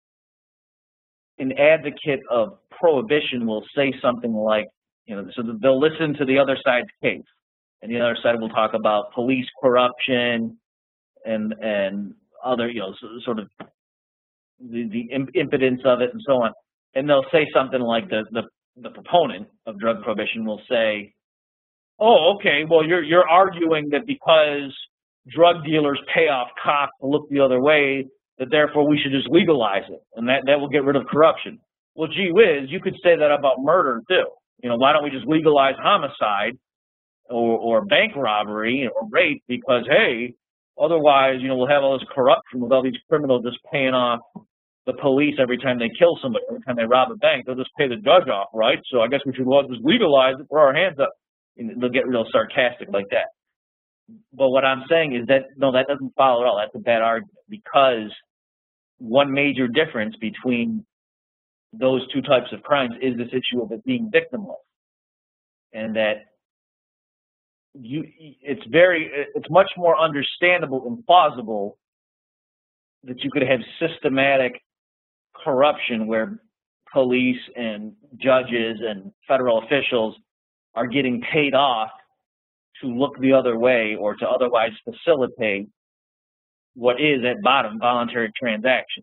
an advocate of prohibition will say something like, you know, so they'll listen to the other side's case, and the other side will talk about police corruption and and other, you know, sort of the, the impotence of it and so on, and they'll say something like the the the proponent of drug prohibition will say, oh, okay, well, you're, you're arguing that because drug dealers pay off cops to look the other way, that therefore we should just legalize it, and that, that will get rid of corruption. Well, gee whiz, you could say that about murder, too. You know, why don't we just legalize homicide or, or bank robbery or rape? Because, hey, otherwise, you know, we'll have all this corruption with all these criminals just paying off the police every time they kill somebody, every time they rob a bank. They'll just pay the judge off, right? So I guess we should just legalize it, throw our hands up. And they'll get real sarcastic like that. But what I'm saying is that, no, that doesn't follow at all. That's a bad argument, because one major difference between those two types of crimes is this issue of it being victimless. And that you, it's very, it's much more understandable and plausible that you could have systematic corruption where police and judges and federal officials are getting paid off to look the other way or to otherwise facilitate what is at bottom voluntary transactions.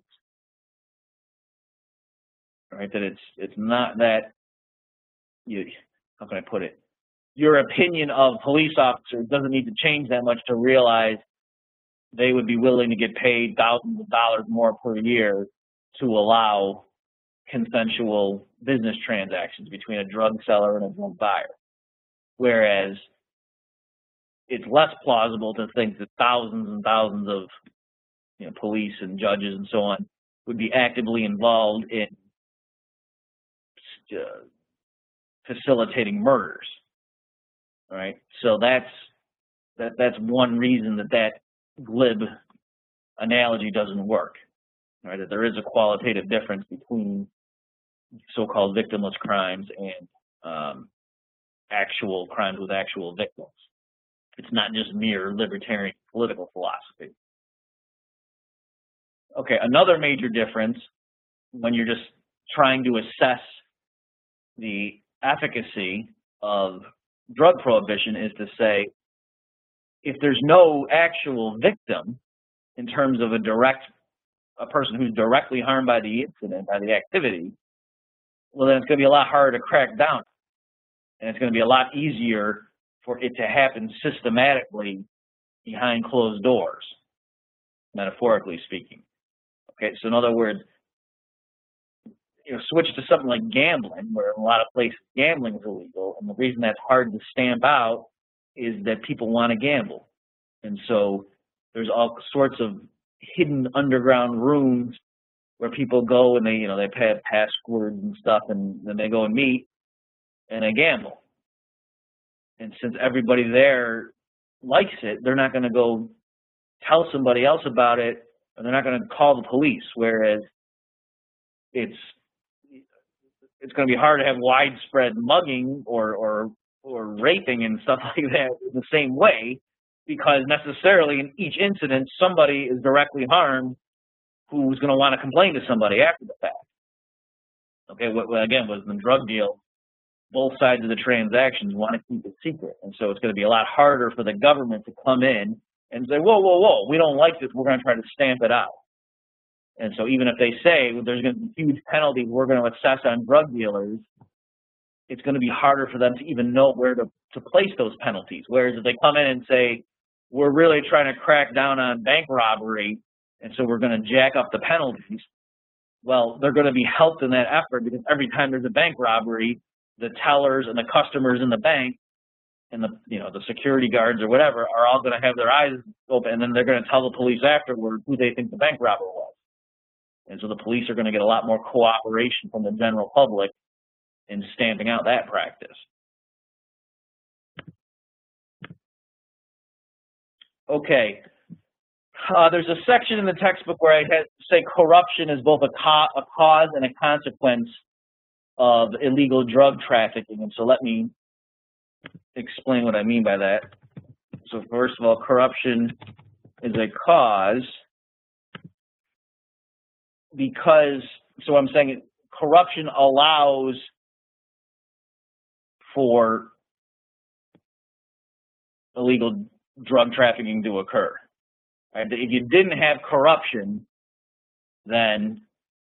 Right? That it's it's not that you, how can I put it? Your opinion of police officers doesn't need to change that much to realize they would be willing to get paid thousands of dollars more per year to allow consensual business transactions between a drug seller and a drug buyer. Whereas it's less plausible to think that thousands and thousands of, you know, police and judges and so on would be actively involved in uh, facilitating murders. All right, so that's that. That's one reason that that glib analogy doesn't work. Right, that there is a qualitative difference between so-called victimless crimes and um, actual crimes with actual victims. It's not just mere libertarian political philosophy. Okay, another major difference when you're just trying to assess the efficacy of drug prohibition is to say, if there's no actual victim in terms of a direct, a person who's directly harmed by the incident, by the activity, well, then it's going to be a lot harder to crack down. And it's going to be a lot easier for it to happen systematically behind closed doors, metaphorically speaking. Okay, so in other words, you know, switch to something like gambling, where in a lot of places gambling is illegal, and the reason that's hard to stamp out is that people want to gamble. And so there's all sorts of hidden underground rooms where people go and they, you know, they have passwords and stuff, and then they go and meet and they gamble. And since everybody there likes it, they're not going to go tell somebody else about it, or they're not going to call the police. Whereas it's it's going to be hard to have widespread mugging or or or raping and stuff like that in the same way, because necessarily in each incident somebody is directly harmed who's going to want to complain to somebody after the fact. Okay, well, again, with the drug deal, both sides of the transactions want to keep it secret, and so it's going to be a lot harder for the government to come in and say, whoa, whoa, whoa, we don't like this, we're going to try to stamp it out. And so even if they say, well, there's going to be huge penalties we're going to assess on drug dealers, it's going to be harder for them to even know where to, to place those penalties. Whereas if they come in and say, we're really trying to crack down on bank robbery, and so we're going to jack up the penalties, well, they're going to be helped in that effort, because every time there's a bank robbery, the tellers and the customers in the bank and the, you know, the security guards or whatever are all going to have their eyes open, and then they're going to tell the police afterward who they think the bank robber was. And so the police are going to get a lot more cooperation from the general public in stamping out that practice. Okay. Uh, there's a section in the textbook where I had say corruption is both a, co a cause and a consequence of illegal drug trafficking. And so let me explain what I mean by that. So first of all, corruption is a cause because, so I'm saying corruption allows for illegal drug trafficking to occur. Right? If you didn't have corruption, then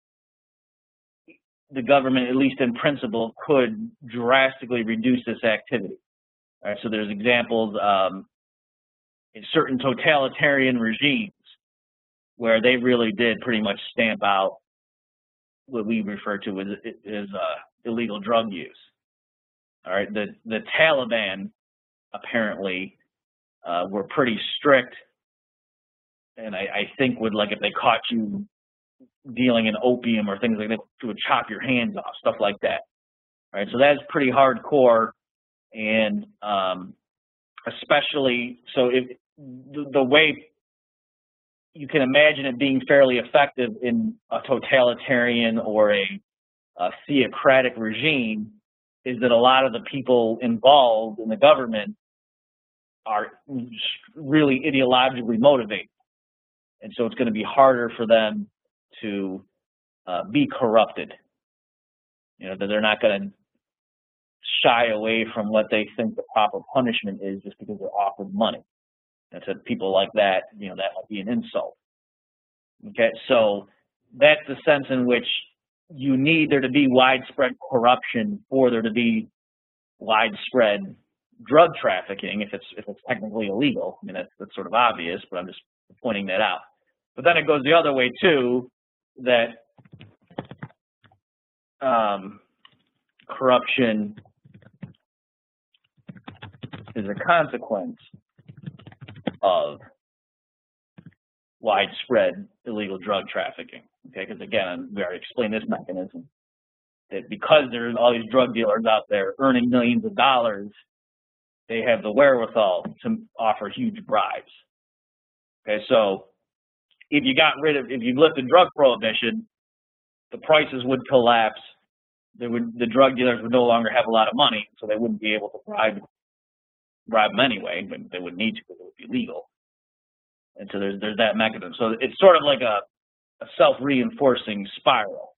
the government, at least in principle, could drastically reduce this activity. All right, so there's examples um, in certain totalitarian regimes where they really did pretty much stamp out what we refer to as, as uh, illegal drug use. All right, the the Taliban apparently uh, were pretty strict, and I, I think would, like, if they caught you dealing in opium or things like that, it would chop your hands off, stuff like that. All right, so that's pretty hardcore, and um, especially so if the, the way you can imagine it being fairly effective in a totalitarian or a, a theocratic regime is that a lot of the people involved in the government are really ideologically motivated. And so it's going to be harder for them to uh, be corrupted. You know, that they're not going to shy away from what they think the proper punishment is just because they're offered money. And to people like that, you know, that might be an insult. Okay, so that's the sense in which you need there to be widespread corruption for there to be widespread drug trafficking, if it's if it's technically illegal. I mean, that's, that's sort of obvious, but I'm just pointing that out. But then it goes the other way too, that um, corruption is a consequence of widespread illegal drug trafficking. Okay, because again, we already explained this mechanism, that because there's all these drug dealers out there earning millions of dollars, they have the wherewithal to offer huge bribes. Okay, so if you got rid of, if you lifted drug prohibition, the prices would collapse. They would, the drug dealers would no longer have a lot of money, so they wouldn't be able to bribe bribe them anyway, but they would need to because it would be legal. And so there's there's that mechanism. So it's sort of like a, a self-reinforcing spiral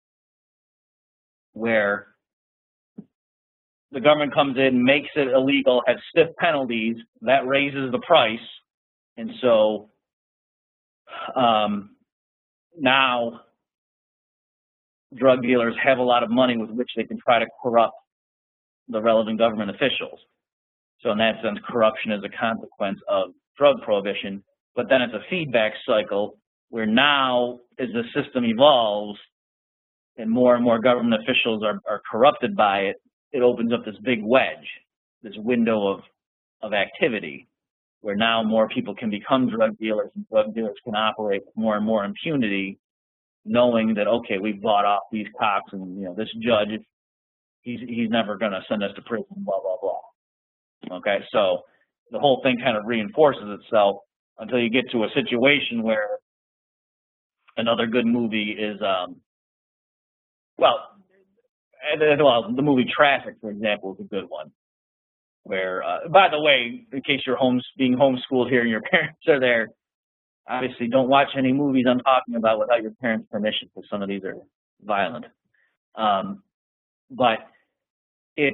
where the government comes in, makes it illegal, has stiff penalties, that raises the price, and so um, now drug dealers have a lot of money with which they can try to corrupt the relevant government officials. So in that sense, corruption is a consequence of drug prohibition, but then it's a feedback cycle where now, as the system evolves and more and more government officials are, are corrupted by it, it opens up this big wedge, this window of, of activity, where now more people can become drug dealers and drug dealers can operate with more and more impunity, knowing that, okay, we've bought off these cops and, you know, this judge, he's, he's never going to send us to prison, blah, blah, blah. Okay, so the whole thing kind of reinforces itself until you get to a situation where another good movie is, um, well, well, the movie Traffic, for example, is a good one. Where, uh, by the way, in case you're homes being homeschooled here and your parents are there, obviously don't watch any movies I'm talking about without your parents' permission, because some of these are violent. Um, but it's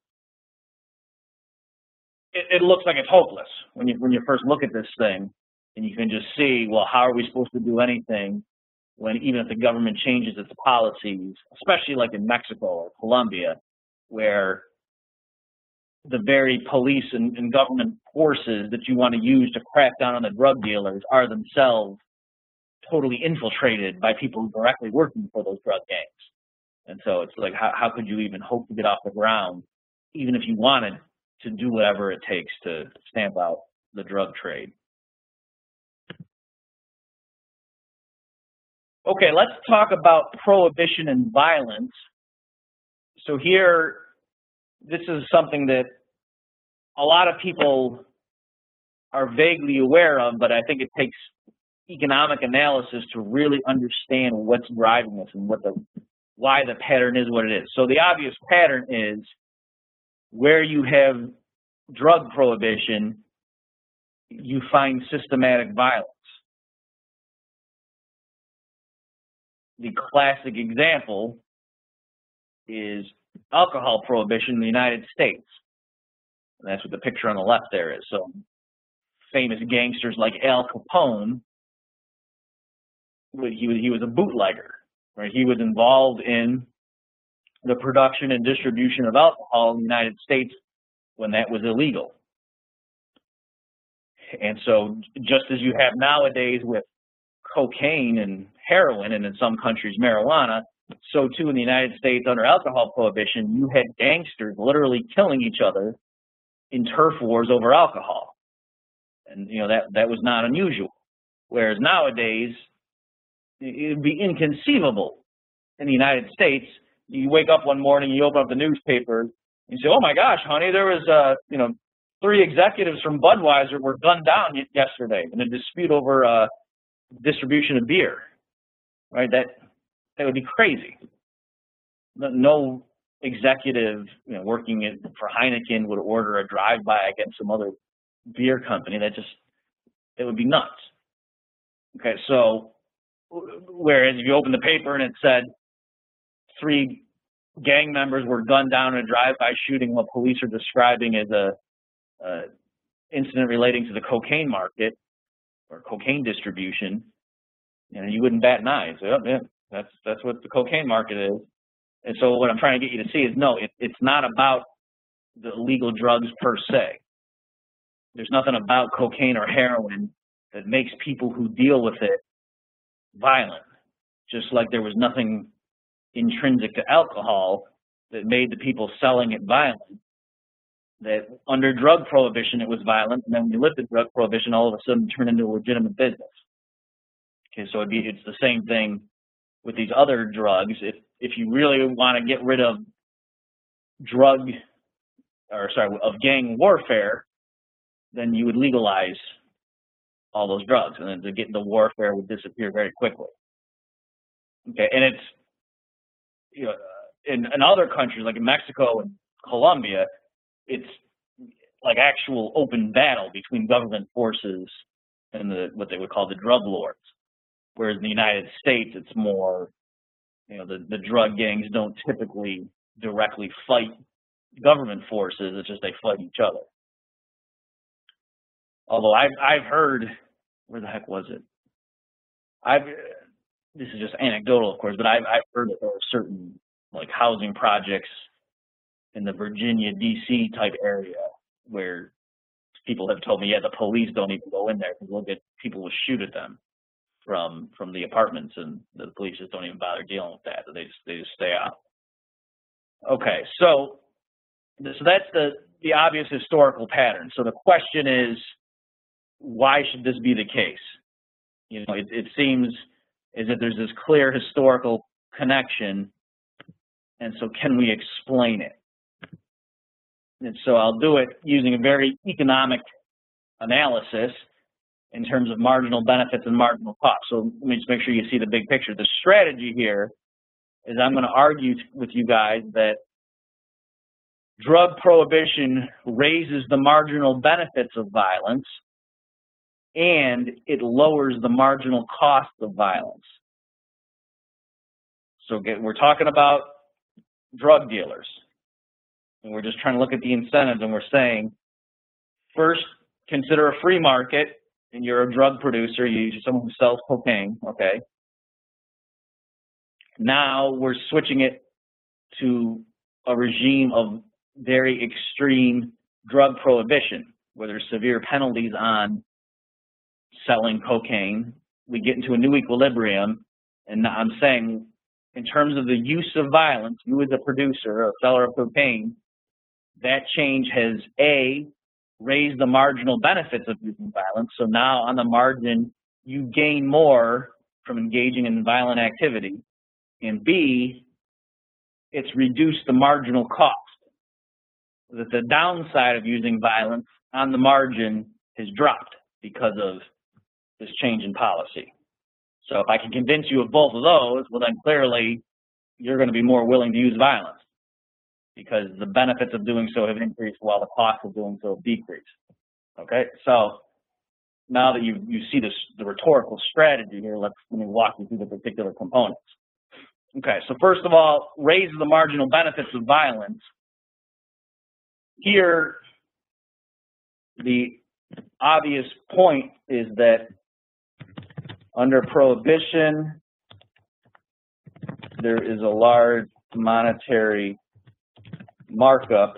it, it looks like it's hopeless when you when you first look at this thing, and you can just see, well, how are we supposed to do anything when even if the government changes its policies, especially like in Mexico or Colombia, where the very police and, and government forces that you want to use to crack down on the drug dealers are themselves totally infiltrated by people directly working for those drug gangs. And so it's like, how, how could you even hope to get off the ground, even if you wanted to do whatever it takes to stamp out the drug trade? Okay, let's talk about prohibition and violence. So here, this is something that a lot of people are vaguely aware of, but I think it takes economic analysis to really understand what's driving this and what the why the pattern is what it is. So the obvious pattern is where you have drug prohibition, you find systematic violence. The classic example is alcohol prohibition in the United States. And that's what the picture on the left there is. So famous gangsters like Al Capone, he was, he was a bootlegger, right? He was involved in the production and distribution of alcohol in the United States when that was illegal. And so just as you have nowadays with cocaine and heroin, and in some countries marijuana, so too in the United States under alcohol prohibition, you had gangsters literally killing each other in turf wars over alcohol. And, you know, that, that was not unusual. Whereas nowadays, it would be inconceivable in the United States. You wake up one morning, you open up the newspaper, you say, oh my gosh, honey, there was, uh, you know, three executives from Budweiser were gunned down yesterday in a dispute over uh, distribution of beer, right? That, that would be crazy. No executive, you know, working in, for Heineken would order a drive-by against some other beer company. That just, it would be nuts. Okay, so whereas if you open the paper and it said three gang members were gunned down in a drive-by shooting, what police are describing as a uh, incident relating to the cocaine market or cocaine distribution, you know, you wouldn't bat an eye. So, oh, yeah, that's that's what the cocaine market is. And so what I'm trying to get you to see is no, it, it's not about the illegal drugs per se. There's nothing about cocaine or heroin that makes people who deal with it violent, just like there was nothing intrinsic to alcohol that made the people selling it violent. That under drug prohibition it was violent, and then when you lifted drug prohibition, all of a sudden it turned into a legitimate business. Okay, so it'd be, it's the same thing with these other drugs. If if you really want to get rid of drug, or sorry, of gang warfare, then you would legalize all those drugs, and then to get the warfare would disappear very quickly. Okay, and it's, you know, in, in other countries like in Mexico and Colombia, it's like actual open battle between government forces and the what they would call the drug lords. Whereas in the United States, it's more, you know, the, the drug gangs don't typically directly fight government forces. It's just they fight each other. Although I've I've heard, where the heck was it? I've this is just anecdotal, of course, but I've I've heard that there are certain like housing projects in the Virginia, D C type area where people have told me, yeah, the police don't even go in there because they'll get people will shoot at them from from the apartments, and the police just don't even bother dealing with that. They just they just stay out. Okay, so so that's the the obvious historical pattern. So the question is, why should this be the case? You know, it, it seems as if there's this clear historical connection, and so can we explain it? And so I'll do it using a very economic analysis in terms of marginal benefits and marginal costs. So let me just make sure you see the big picture. The strategy here is I'm going to argue with you guys that drug prohibition raises the marginal benefits of violence and it lowers the marginal cost of violence. So again, we're talking about drug dealers, and we're just trying to look at the incentives, and we're saying, first, consider a free market, and you're a drug producer, you're someone who sells cocaine, okay? Now we're switching it to a regime of very extreme drug prohibition, where there's severe penalties on selling cocaine. We get into a new equilibrium, and I'm saying, in terms of the use of violence, you as a producer, a seller of cocaine, that change has, A, raised the marginal benefits of using violence. So now on the margin, you gain more from engaging in violent activity. And B, it's reduced the marginal cost. That the downside of using violence on the margin has dropped because of this change in policy. So if I can convince you of both of those, well then clearly you're going to be more willing to use violence because the benefits of doing so have increased while the cost of doing so have decreased. Okay, so now that you you see this the rhetorical strategy here, let's let me walk you through the particular components. Okay, so first of all, raise the marginal benefits of violence. Here, the obvious point is that under prohibition, there is a large monetary markup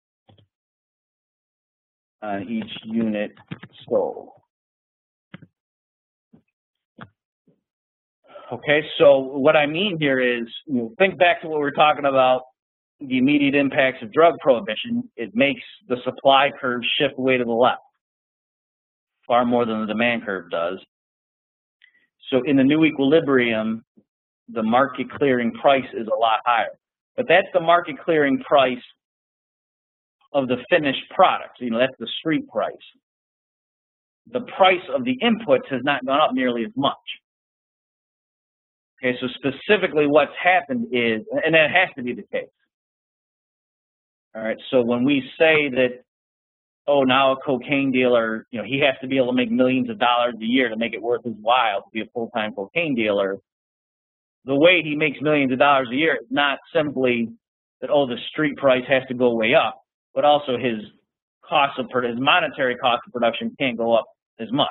on each unit sold. Okay, so what I mean here is, you know, think back to what we were talking about, the immediate impacts of drug prohibition. It makes the supply curve shift way to the left, far more than the demand curve does. So in the new equilibrium, the market clearing price is a lot higher. But that's the market clearing price of the finished product. You know, that's the street price. The price of the inputs has not gone up nearly as much. Okay, so specifically what's happened is, and that has to be the case. All right, so when we say that, oh, now a cocaine dealer, you know, he has to be able to make millions of dollars a year to make it worth his while to be a full-time cocaine dealer, the way he makes millions of dollars a year is not simply that, oh, the street price has to go way up, but also his cost of, his monetary cost of production can't go up as much.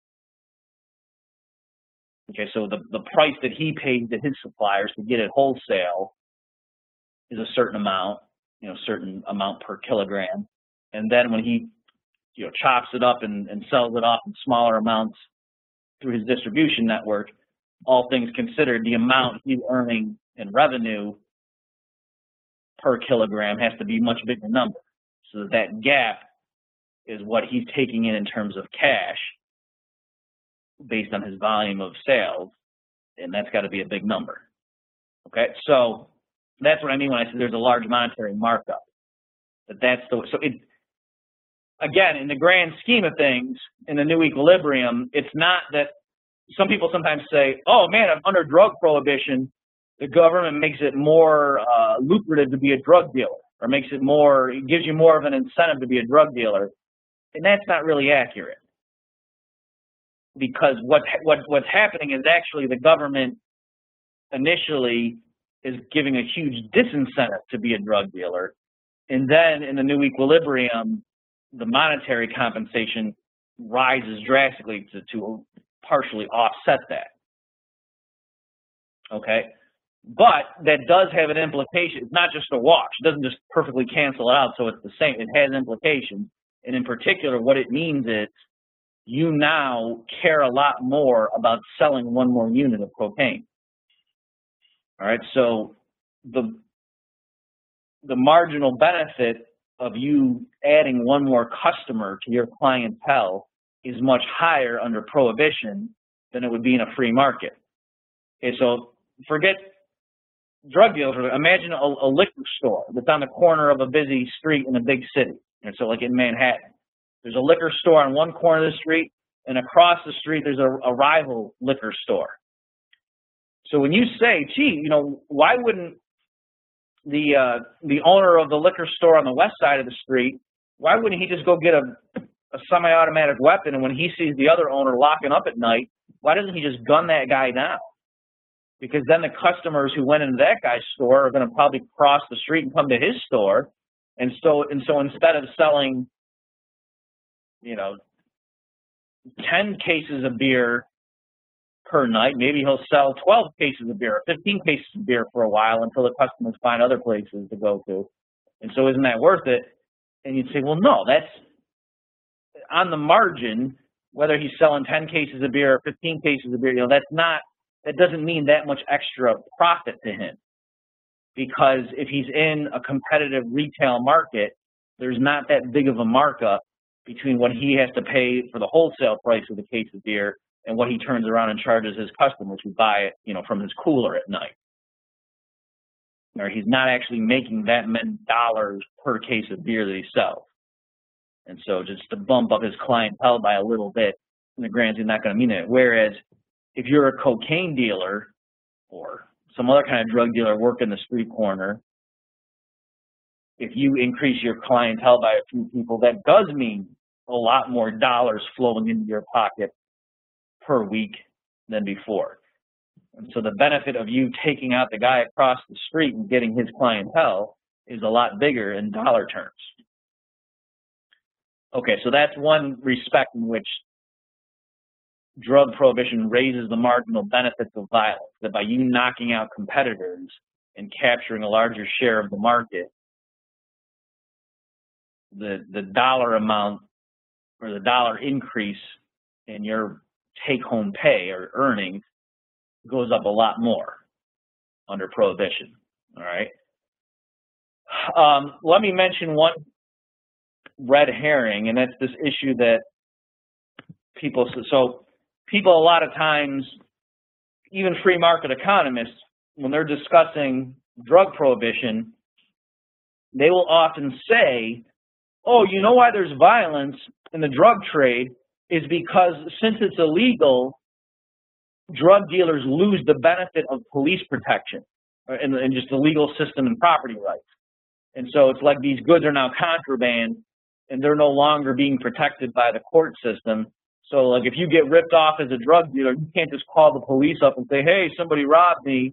Okay, so the, the price that he pays to his suppliers to get it wholesale is a certain amount, you know, certain amount per kilogram. And then when he, you know, chops it up and, and sells it off in smaller amounts through his distribution network, all things considered, the amount he's earning in revenue per kilogram has to be a much bigger number. So that, that gap is what he's taking in in terms of cash based on his volume of sales, and that's got to be a big number. Okay, so that's what I mean when I say there's a large monetary markup. But that's the so it again in the grand scheme of things in the new equilibrium, it's not that some people sometimes say, "Oh man, under drug prohibition, the government makes it more uh, lucrative to be a drug dealer, or makes it more, it gives you more of an incentive to be a drug dealer," and that's not really accurate. Because what, what what's happening is actually the government initially is giving a huge disincentive to be a drug dealer, and then in the new equilibrium, the monetary compensation rises drastically to, to partially offset that. Okay, but that does have an implication. It's not just a wash. It doesn't just perfectly cancel it out so it's the same. It has implications, and in particular, what it means is you now care a lot more about selling one more unit of cocaine. All right, so the, the marginal benefit of you adding one more customer to your clientele is much higher under prohibition than it would be in a free market. Okay, so forget drug dealers. Imagine a, a liquor store that's on the corner of a busy street in a big city. And so like in Manhattan. There's a liquor store on one corner of the street, and across the street there's a, a rival liquor store. So when you say, gee, you know, why wouldn't the uh, the owner of the liquor store on the west side of the street, why wouldn't he just go get a, a semi-automatic weapon, and when he sees the other owner locking up at night, why doesn't he just gun that guy down? Because then the customers who went into that guy's store are going to probably cross the street and come to his store, and so and so instead of selling, you know, ten cases of beer per night, maybe he'll sell twelve cases of beer or fifteen cases of beer for a while until the customers find other places to go to. And so isn't that worth it? And you'd say, well, no, that's on the margin, whether he's selling ten cases of beer or fifteen cases of beer, you know, that's not, that doesn't mean that much extra profit to him. Because if he's in a competitive retail market, there's not that big of a markup between what he has to pay for the wholesale price of the case of beer and what he turns around and charges his customers who buy it, you know, from his cooler at night. Or he's not actually making that many dollars per case of beer that he sells. And so just to bump up his clientele by a little bit, in the grand scheme, not going to mean it. Whereas if you're a cocaine dealer or some other kind of drug dealer working the street corner, if you increase your clientele by a few people, that does mean a lot more dollars flowing into your pocket per week than before. And so the benefit of you taking out the guy across the street and getting his clientele is a lot bigger in dollar terms. Okay, so that's one respect in which drug prohibition raises the marginal benefits of violence, that by you knocking out competitors and capturing a larger share of the market, the, the dollar amount or the dollar increase in your take-home pay or earnings goes up a lot more under Prohibition, all right? Um, let me mention one red herring, and that's this issue that people, so people a lot of times, even free market economists, when they're discussing drug prohibition, they will often say, oh, you know why there's violence in the drug trade is because since it's illegal, drug dealers lose the benefit of police protection and, and just the legal system and property rights. And so it's like these goods are now contraband and they're no longer being protected by the court system. So like if you get ripped off as a drug dealer, you can't just call the police up and say, hey, somebody robbed me.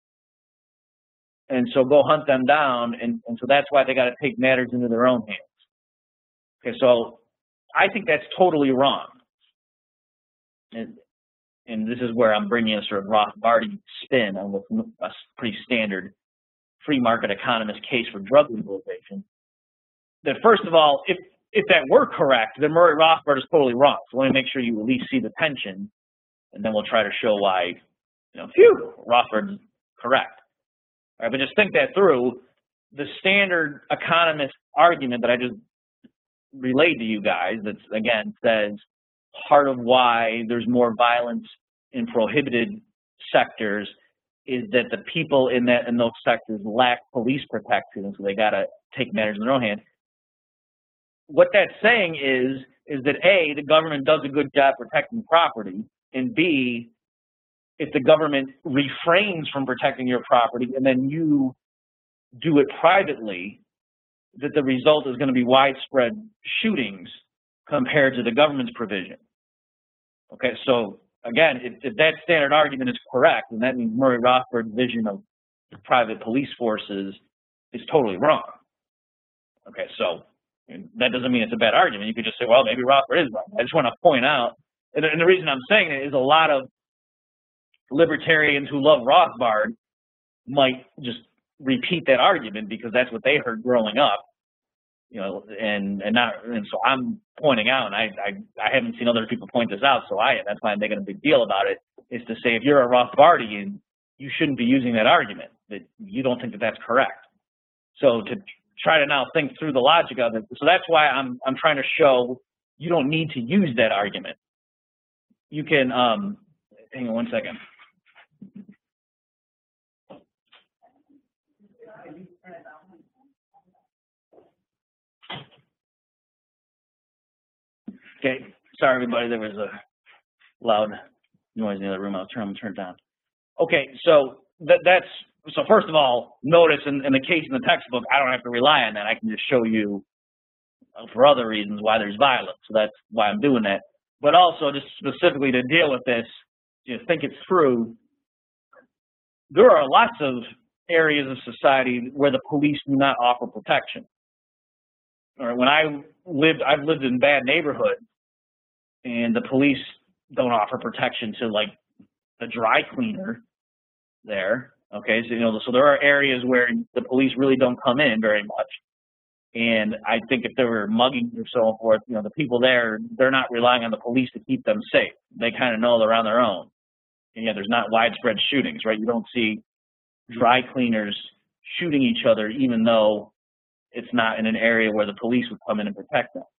And so go hunt them down. And, and so that's why they got to take matters into their own hands. Okay, so I think that's totally wrong. And, and this is where I'm bringing a sort of Rothbardian spin on what's a pretty standard free market economist case for drug legalization. That first of all, if if that were correct, then Murray Rothbard is totally wrong. So let me make sure you at least see the tension, and then we'll try to show why, you know, phew, Rothbard's correct. All right, but just think that through. The standard economist argument that I just relayed to you guys, that again says part of why there's more violence in prohibited sectors is that the people in that in those sectors lack police protection, so they got to take matters in their own hands. What that's saying is, is that A, the government does a good job protecting property, and B, if the government refrains from protecting your property and then you do it privately, that the result is going to be widespread shootings compared to the government's provision. Okay, so again, if, if that standard argument is correct, then that means Murray Rothbard's vision of private police forces is totally wrong. Okay, so that doesn't mean it's a bad argument. You could just say, well, maybe Rothbard is wrong. I just want to point out, and the reason I'm saying it is a lot of libertarians who love Rothbard might just repeat that argument because that's what they heard growing up, you know, and and not, and so I'm pointing out, and I I, I haven't seen other people point this out, so I that's why I'm making a big deal about it, is to say if you're a Rothbardian, you shouldn't be using that argument, that you don't think that that's correct. So to try to now think through the logic of it. So that's why I'm I'm trying to show you don't need to use that argument. You can um hang on one second. Okay, sorry everybody, there was a loud noise in the other room. I was trying to turn it down. Okay, so that that's So first of all, notice in, in the case in the textbook, I don't have to rely on that. I can just show you uh, for other reasons why there's violence. So that's why I'm doing that. But also, just specifically to deal with this, you know, think it through. There are lots of areas of society where the police do not offer protection. All right, when I lived, I've lived in bad neighborhoods, and the police don't offer protection to like the dry cleaner there. Okay, so you know, so there are areas where the police really don't come in very much, and I think if there were muggings or so forth, you know, the people there, they're not relying on the police to keep them safe. They kind of know they're on their own, and yet there's not widespread shootings, right? You don't see dry cleaners shooting each other, even though it's not in an area where the police would come in and protect them.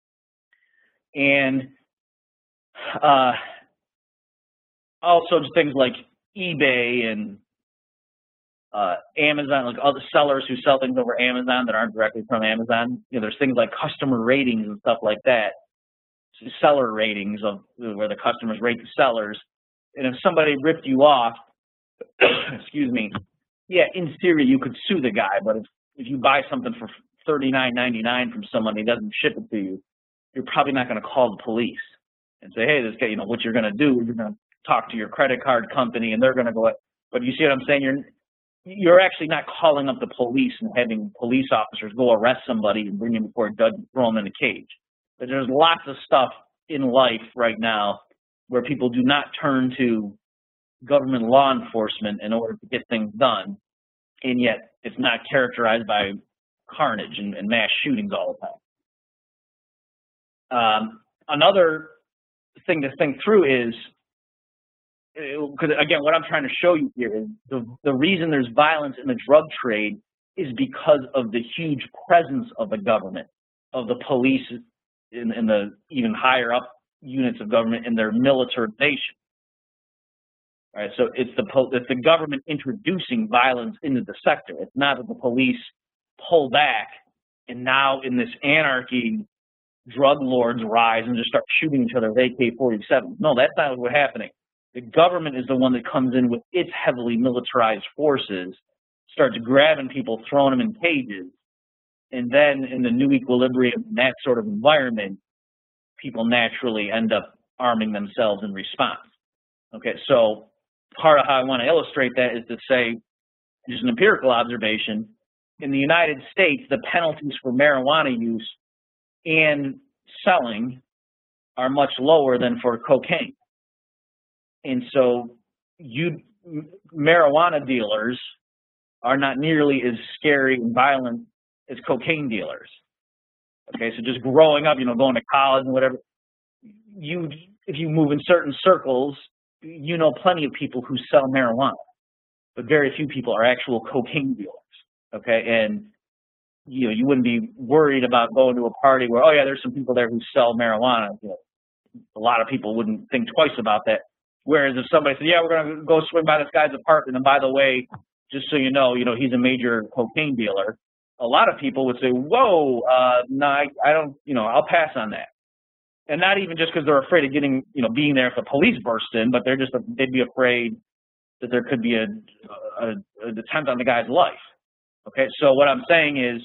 And uh, also just things like eBay and uh, Amazon, like other sellers who sell things over Amazon that aren't directly from Amazon. You know, there's things like customer ratings and stuff like that, seller ratings of where the customers rate the sellers. And if somebody ripped you off, excuse me, yeah, in theory you could sue the guy, but if, if you buy something for thirty-nine ninety-nine from someone who doesn't ship it to you, you're probably not going to call the police and say, hey, this guy, you know, what you're going to do is you're going to talk to your credit card company and they're going to go, but you see what I'm saying? You're, you're actually not calling up the police and having police officers go arrest somebody and bring him before a judge and throw him in a cage. But there's lots of stuff in life right now where people do not turn to government law enforcement in order to get things done, and yet it's not characterized by carnage and, and mass shootings all the time. Um, another thing to think through is because again, what I'm trying to show you here is the, the reason there's violence in the drug trade is because of the huge presence of the government, of the police, and, and the even higher up units of government and their militarization. All right, so it's the it's the government introducing violence into the sector. It's not that the police pull back and now in this anarchy, drug lords rise and just start shooting each other with A K forty-sevens. No, that's not what's happening. The government is the one that comes in with its heavily militarized forces, starts grabbing people, throwing them in cages, and then in the new equilibrium, in that sort of environment, people naturally end up arming themselves in response. Okay, so part of how I want to illustrate that is to say, just an empirical observation, in the United States, the penalties for marijuana use and selling are much lower than for cocaine. And so you marijuana dealers are not nearly as scary and violent as cocaine dealers. Okay, so just growing up, you know, going to college and whatever, you if you move in certain circles, you know plenty of people who sell marijuana, but very few people are actual cocaine dealers. Okay, and you know you wouldn't be worried about going to a party where, oh yeah, there's some people there who sell marijuana. You know, a lot of people wouldn't think twice about that. Whereas if somebody said, yeah, we're going to go swing by this guy's apartment, and by the way, just so you know, you know he's a major cocaine dealer, a lot of people would say, whoa, uh, no, I, I don't, you know, I'll pass on that. And not even just because they're afraid of getting, you know, being there if the police burst in, but they're just, they'd be afraid that there could be a, a, a attempt on the guy's life. Okay, so what I'm saying is,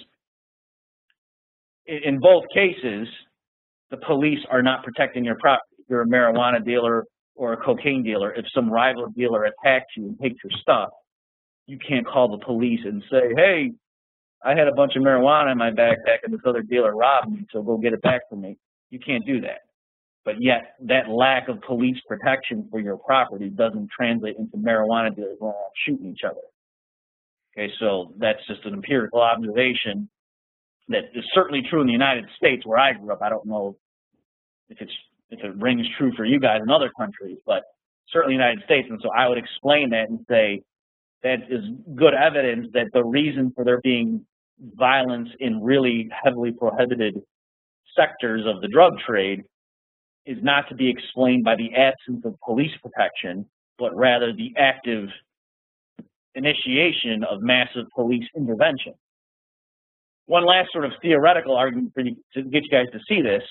in both cases, the police are not protecting your property. If you're a marijuana dealer or a cocaine dealer, if some rival dealer attacks you and takes your stuff, you can't call the police and say, hey, I had a bunch of marijuana in my backpack and this other dealer robbed me, so go get it back from me. You can't do that. But yet, that lack of police protection for your property doesn't translate into marijuana dealers going around shooting each other. Okay, so that's just an empirical observation that is certainly true in the United States where I grew up. I don't know if it's if it rings true for you guys in other countries, but certainly in the United States. And so I would explain that and say that is good evidence that the reason for there being violence in really heavily prohibited sectors of the drug trade is not to be explained by the absence of police protection, but rather the active initiation of massive police intervention. One last sort of theoretical argument for you to get you guys to see this.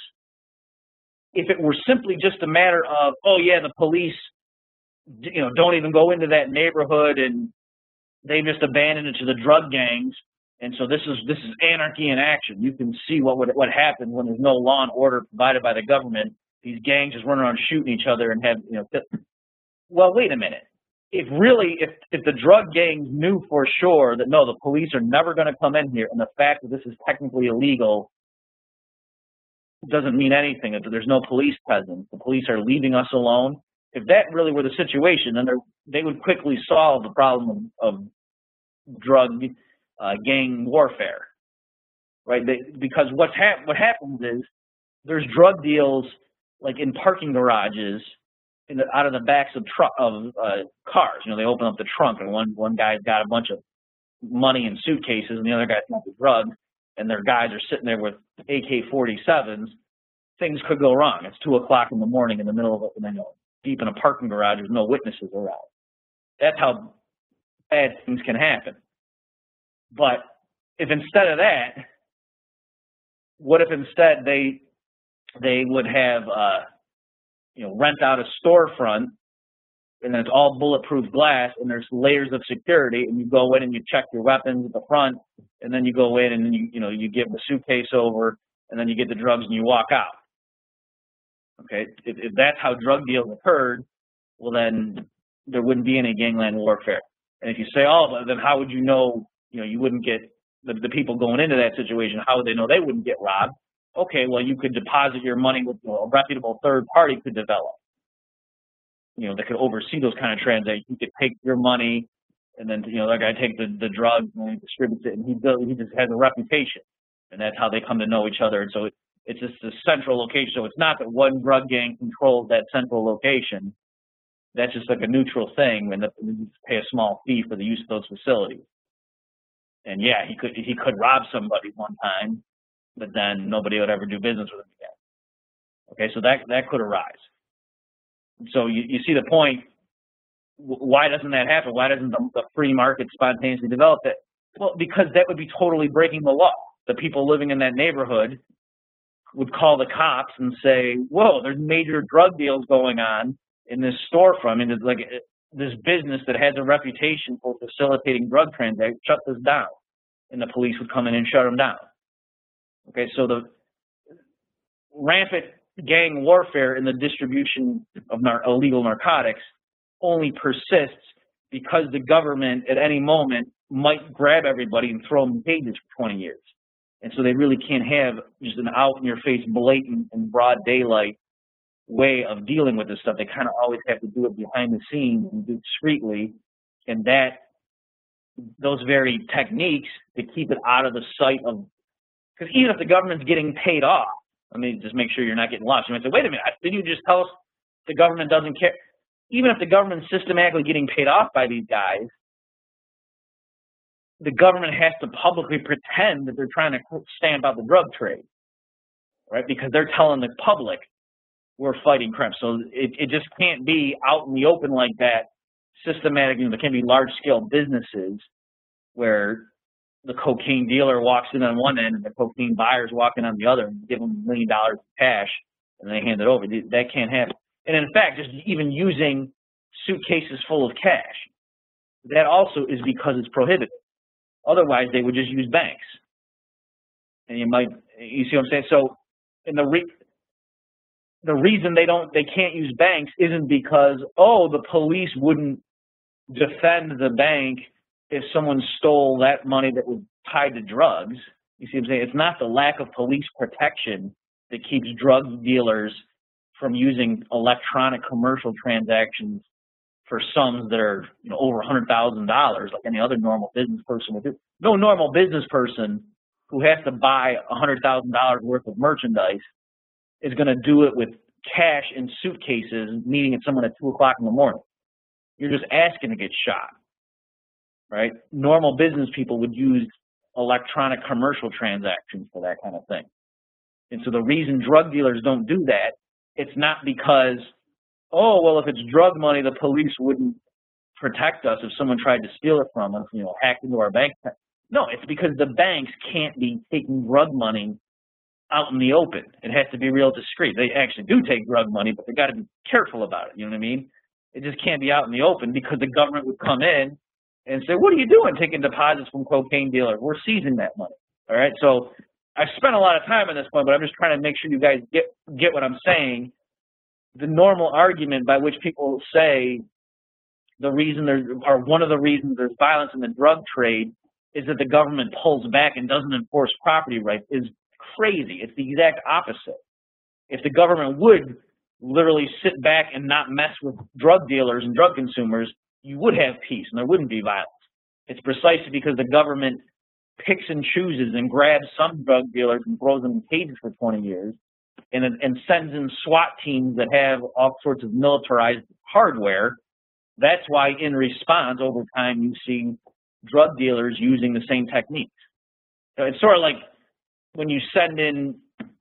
If it were simply just a matter of, oh yeah, the police, you know, don't even go into that neighborhood and they just abandon it to the drug gangs, and so this is this is anarchy in action. You can see what would what happens when there's no law and order provided by the government. These gangs just run around shooting each other and have, you know. Well, wait a minute. If really, if if the drug gangs knew for sure that no, the police are never going to come in here, and the fact that this is technically illegal doesn't mean anything, that there's no police presence, the police are leaving us alone. If that really were the situation, then they would quickly solve the problem of, of drug uh, gang warfare, right? They, because what's hap what happens is there's drug deals like in parking garages, in the, out of the backs of truck of uh, cars. You know, they open up the trunk, and one one guy's got a bunch of money in suitcases, and the other guy's got the drugs, and their guys are sitting there with A K forty-sevens. Things could go wrong. It's two o'clock in the morning in the middle of it, and they know deep in a parking garage, there's no witnesses around. That's how bad things can happen. But if instead of that, what if instead they they would have uh, you know, rent out a storefront, and then it's all bulletproof glass, and there's layers of security, and you go in and you check your weapons at the front, and then you go in and then you you know you give the suitcase over, and then you get the drugs and you walk out. Okay, if, if that's how drug deals occurred, well then there wouldn't be any gangland warfare. And if you say, oh, then how would you know? You know, you wouldn't get the, the people going into that situation. How would they know they wouldn't get robbed? Okay, well, you could deposit your money with, you know, a reputable third party could develop. You know, that could oversee those kind of transactions. You could take your money, and then, you know, that guy take the, the drugs and he distributes it, and he build, he just has a reputation, and that's how they come to know each other. And so it, it's just a central location. So it's not that one drug gang controls that central location. that's just like a neutral thing, and you pay a small fee for the use of those facilities. And yeah, he could he could rob somebody one time, but then nobody would ever do business with him again. Okay, so that that could arise. So you, you see the point. Why doesn't that happen? Why doesn't the, the free market spontaneously develop it? Well, because that would be totally breaking the law. The people living in that neighborhood would call the cops and say, whoa, there's major drug deals going on in this storefront. I mean, it's like this business that has a reputation for facilitating drug transactions, shut this down. And the police would come in and shut them down. Okay, so the rampant gang warfare in the distribution of nar illegal narcotics only persists because the government at any moment might grab everybody and throw them in cages for twenty years. And so they really can't have just an out-in-your-face, blatant and broad daylight way of dealing with this stuff. They kind of always have to do it behind the scenes and do it discreetly. And that, those very techniques to keep it out of the sight of, because even if the government's getting paid off, let me just make sure you're not getting lost. You might say, wait a minute, didn't you just tell us the government doesn't care? Even if the government's systematically getting paid off by these guys, the government has to publicly pretend that they're trying to stamp out the drug trade, right? Because they're telling the public we're fighting crime. So it, it just can't be out in the open like that, systematic. You know, there can be large-scale businesses where the cocaine dealer walks in on one end and the cocaine buyer's walking on the other and give them a million dollars of cash and they hand it over. That can't happen. And in fact, just even using suitcases full of cash, that also is because it's prohibited. Otherwise, they would just use banks. And you might, you see what I'm saying? So, and the re, the reason they don't, they can't use banks isn't because, oh, the police wouldn't defend the bank if someone stole that money that was tied to drugs. You see what I'm saying? It's not the lack of police protection that keeps drug dealers from using electronic commercial transactions for sums that are, you know, over one hundred thousand dollars, like any other normal business person would do. No normal business person who has to buy one hundred thousand dollars worth of merchandise is going to do it with cash in suitcases, meeting at someone at two o'clock in the morning. You're just asking to get shot, right? Normal business people would use electronic commercial transactions for that kind of thing. And so the reason drug dealers don't do that, it's not because, oh, well, if it's drug money, the police wouldn't protect us if someone tried to steal it from us, you know, hack into our bank. No, it's because the banks can't be taking drug money out in the open. It has to be real discreet. They actually do take drug money, but they got to be careful about it. You know what I mean? It just can't be out in the open because the government would come in and say, what are you doing taking deposits from cocaine dealers? We're seizing that money. All right. So I've spent a lot of time on this point, but I'm just trying to make sure you guys get, get what I'm saying. The normal argument by which people say the reason there's, or one of the reasons there's violence in the drug trade is that the government pulls back and doesn't enforce property rights is crazy. It's the exact opposite. If the government would literally sit back and not mess with drug dealers and drug consumers, you would have peace and there wouldn't be violence. It's precisely because the government picks and chooses and grabs some drug dealers and throws them in cages for twenty years. And, and sends in SWAT teams that have all sorts of militarized hardware. That's why in response, over time, you see drug dealers using the same techniques. So it's sort of like when you send in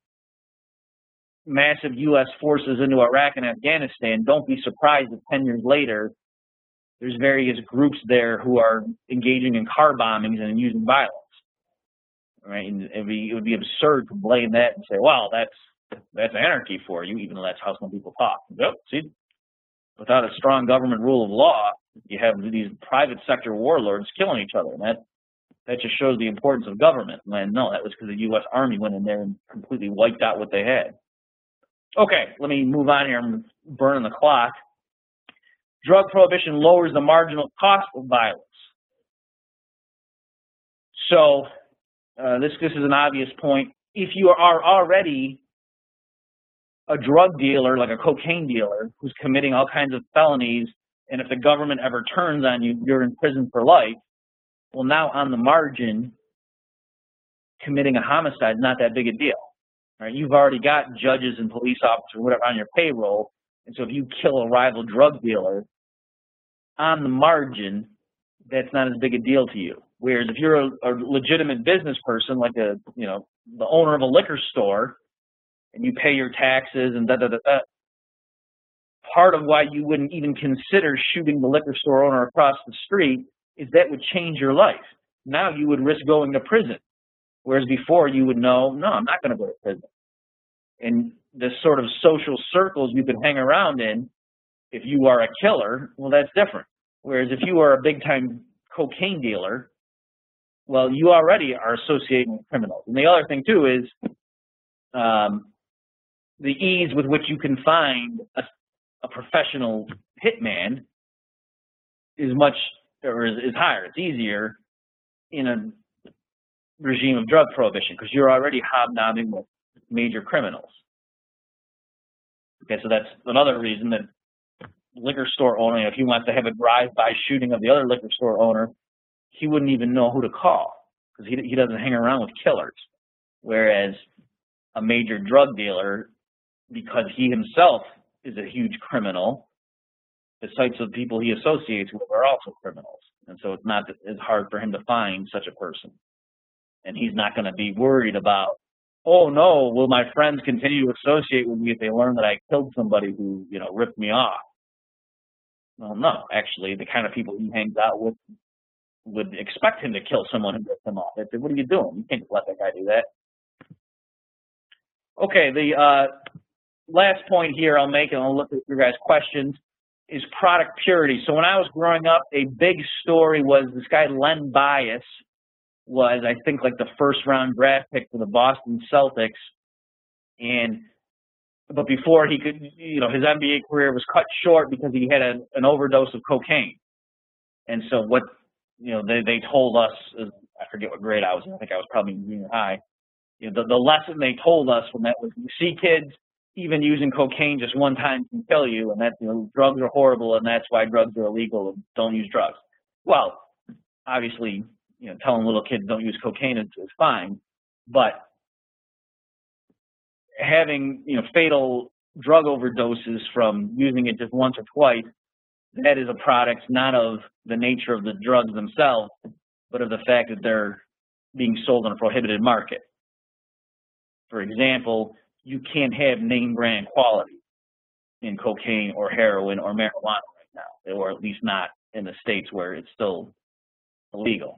massive U S forces into Iraq and Afghanistan, don't be surprised if ten years later, there's various groups there who are engaging in car bombings and using violence. Right? And it'd be, it would be absurd to blame that and say, well, that's That's anarchy for you, even though that's how some people talk. Yep, see, without a strong government rule of law, you have these private sector warlords killing each other. And that, that just shows the importance of government. And no, that was because the U S Army went in there and completely wiped out what they had. Okay, let me move on here. I'm burning the clock. Drug prohibition lowers the marginal cost of violence. So uh, this, this is an obvious point. If you are already a drug dealer, like a cocaine dealer, who's committing all kinds of felonies, and if the government ever turns on you, you're in prison for life. Well, now on the margin, committing a homicide is not that big a deal. Right? You've already got judges and police officers, whatever, on your payroll And so if you kill a rival drug dealer, on the margin, that's not as big a deal to you. Whereas if you're a, a legitimate business person, like a, you know, the owner of a liquor store, and you pay your taxes and da da da da, part of why you wouldn't even consider shooting the liquor store owner across the street is that would change your life. Now you would risk going to prison. Whereas before you would know, no, I'm not going to go to prison. And the sort of social circles you could hang around in, if you are a killer, well, that's different. Whereas if you are a big-time cocaine dealer, well, you already are associating with criminals. And the other thing, too, is um, the ease with which you can find a, a professional hitman is much, or is, is higher. It's easier in a regime of drug prohibition because you're already hobnobbing with major criminals. Okay, so that's another reason that liquor store owner, if he wants to have a drive-by shooting of the other liquor store owner, he wouldn't even know who to call because he, he doesn't hang around with killers. Whereas a major drug dealer, because he himself is a huge criminal, the types of people he associates with are also criminals. And so it's not as hard for him to find such a person. And he's not going to be worried about, oh no, will my friends continue to associate with me if they learn that I killed somebody who, you know, ripped me off? Well, no, actually, the kind of people he hangs out with would expect him to kill someone who ripped him off. They'd say, what are you doing? You can't let that guy do that. Okay, the uh, last point here I'll make, and I'll look at your guys' questions, is product purity. So when I was growing up, a big story was this guy, Len Bias, was, I think, like the first round draft pick for the Boston Celtics. And but before he could, you know, his N B A career was cut short because he had a, an overdose of cocaine. And so what, you know, they, they told us, I forget what grade I was in, I think I was probably in junior high, you know, the, the lesson they told us from that was, you see kids, even using cocaine just one time can kill you, and that, you know, drugs are horrible, and that's why drugs are illegal, and don't use drugs. Well, obviously, you know, telling little kids don't use cocaine is, is fine, but having, you know, fatal drug overdoses from using it just once or twice, that is a product not of the nature of the drugs themselves, but of the fact that they're being sold on a prohibited market. For example, you can't have name brand quality in cocaine or heroin or marijuana right now, or at least not in the states where it's still illegal.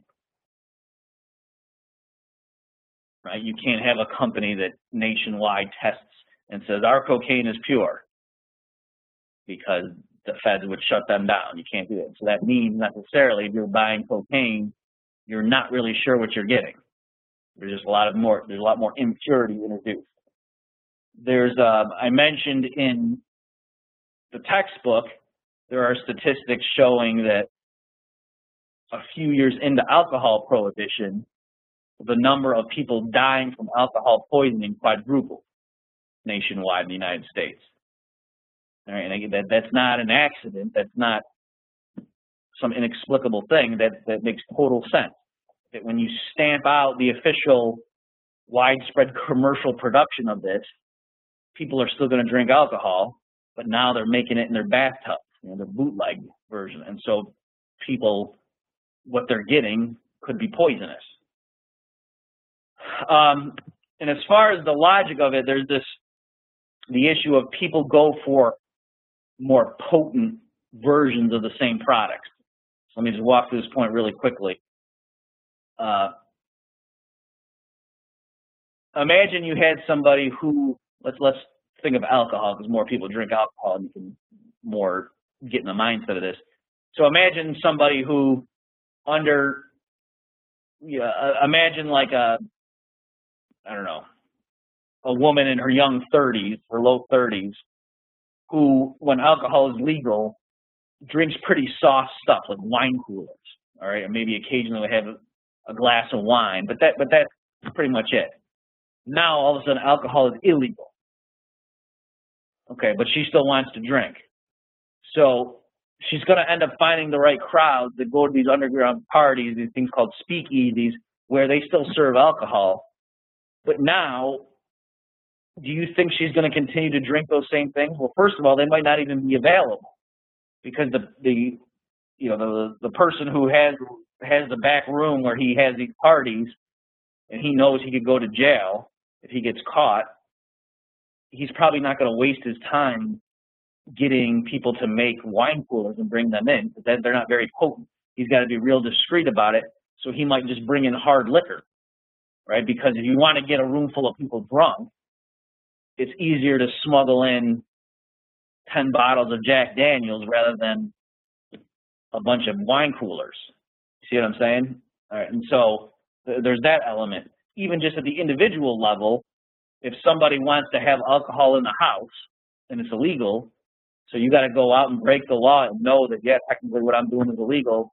Right? You can't have a company that nationwide tests and says our cocaine is pure, because the feds would shut them down. You can't do that. So that means necessarily if you're buying cocaine, you're not really sure what you're getting. There's just a lot of more. There's a lot more impurity introduced. There's, uh, I mentioned in the textbook, there are statistics showing that a few years into alcohol prohibition, the number of people dying from alcohol poisoning quadrupled nationwide in the United States. All right, and again, that, that's not an accident. That's not some inexplicable thing. That, that makes total sense. That when you stamp out the official widespread commercial production of this, people are still going to drink alcohol, but now they're making it in their bathtubs, you know, the bootleg version. And so people, what they're getting could be poisonous. Um, and as far as the logic of it, there's this, the issue of people go for more potent versions of the same products. So let me just walk through this point really quickly. Uh, imagine you had somebody who, let's let's think of alcohol, because more people drink alcohol and you can more get in the mindset of this. So imagine somebody who under, yeah, uh, imagine like a, I don't know, a woman in her young thirties or low thirties who, when alcohol is legal, drinks pretty soft stuff like wine coolers, all right, and maybe occasionally have a, a glass of wine, but that but that's pretty much it. Now all of a sudden alcohol is illegal. Okay, but she still wants to drink. So she's going to end up finding the right crowd that go to these underground parties, these things called speakeasies, where they still serve alcohol. But now do you think she's going to continue to drink those same things? Well, first of all, they might not even be available because the the you know the the person who has has the back room where he has these parties and he knows he could go to jail if he gets caught, he's probably not going to waste his time getting people to make wine coolers and bring them in. Because they're not very potent. He's got to be real discreet about it, so he might just bring in hard liquor, right? Because if you want to get a room full of people drunk, it's easier to smuggle in ten bottles of Jack Daniels rather than a bunch of wine coolers. See what I'm saying? All right, and so th there's that element. Even just at the individual level, if somebody wants to have alcohol in the house and it's illegal, so you got to go out and break the law and know that, yeah, technically what I'm doing is illegal,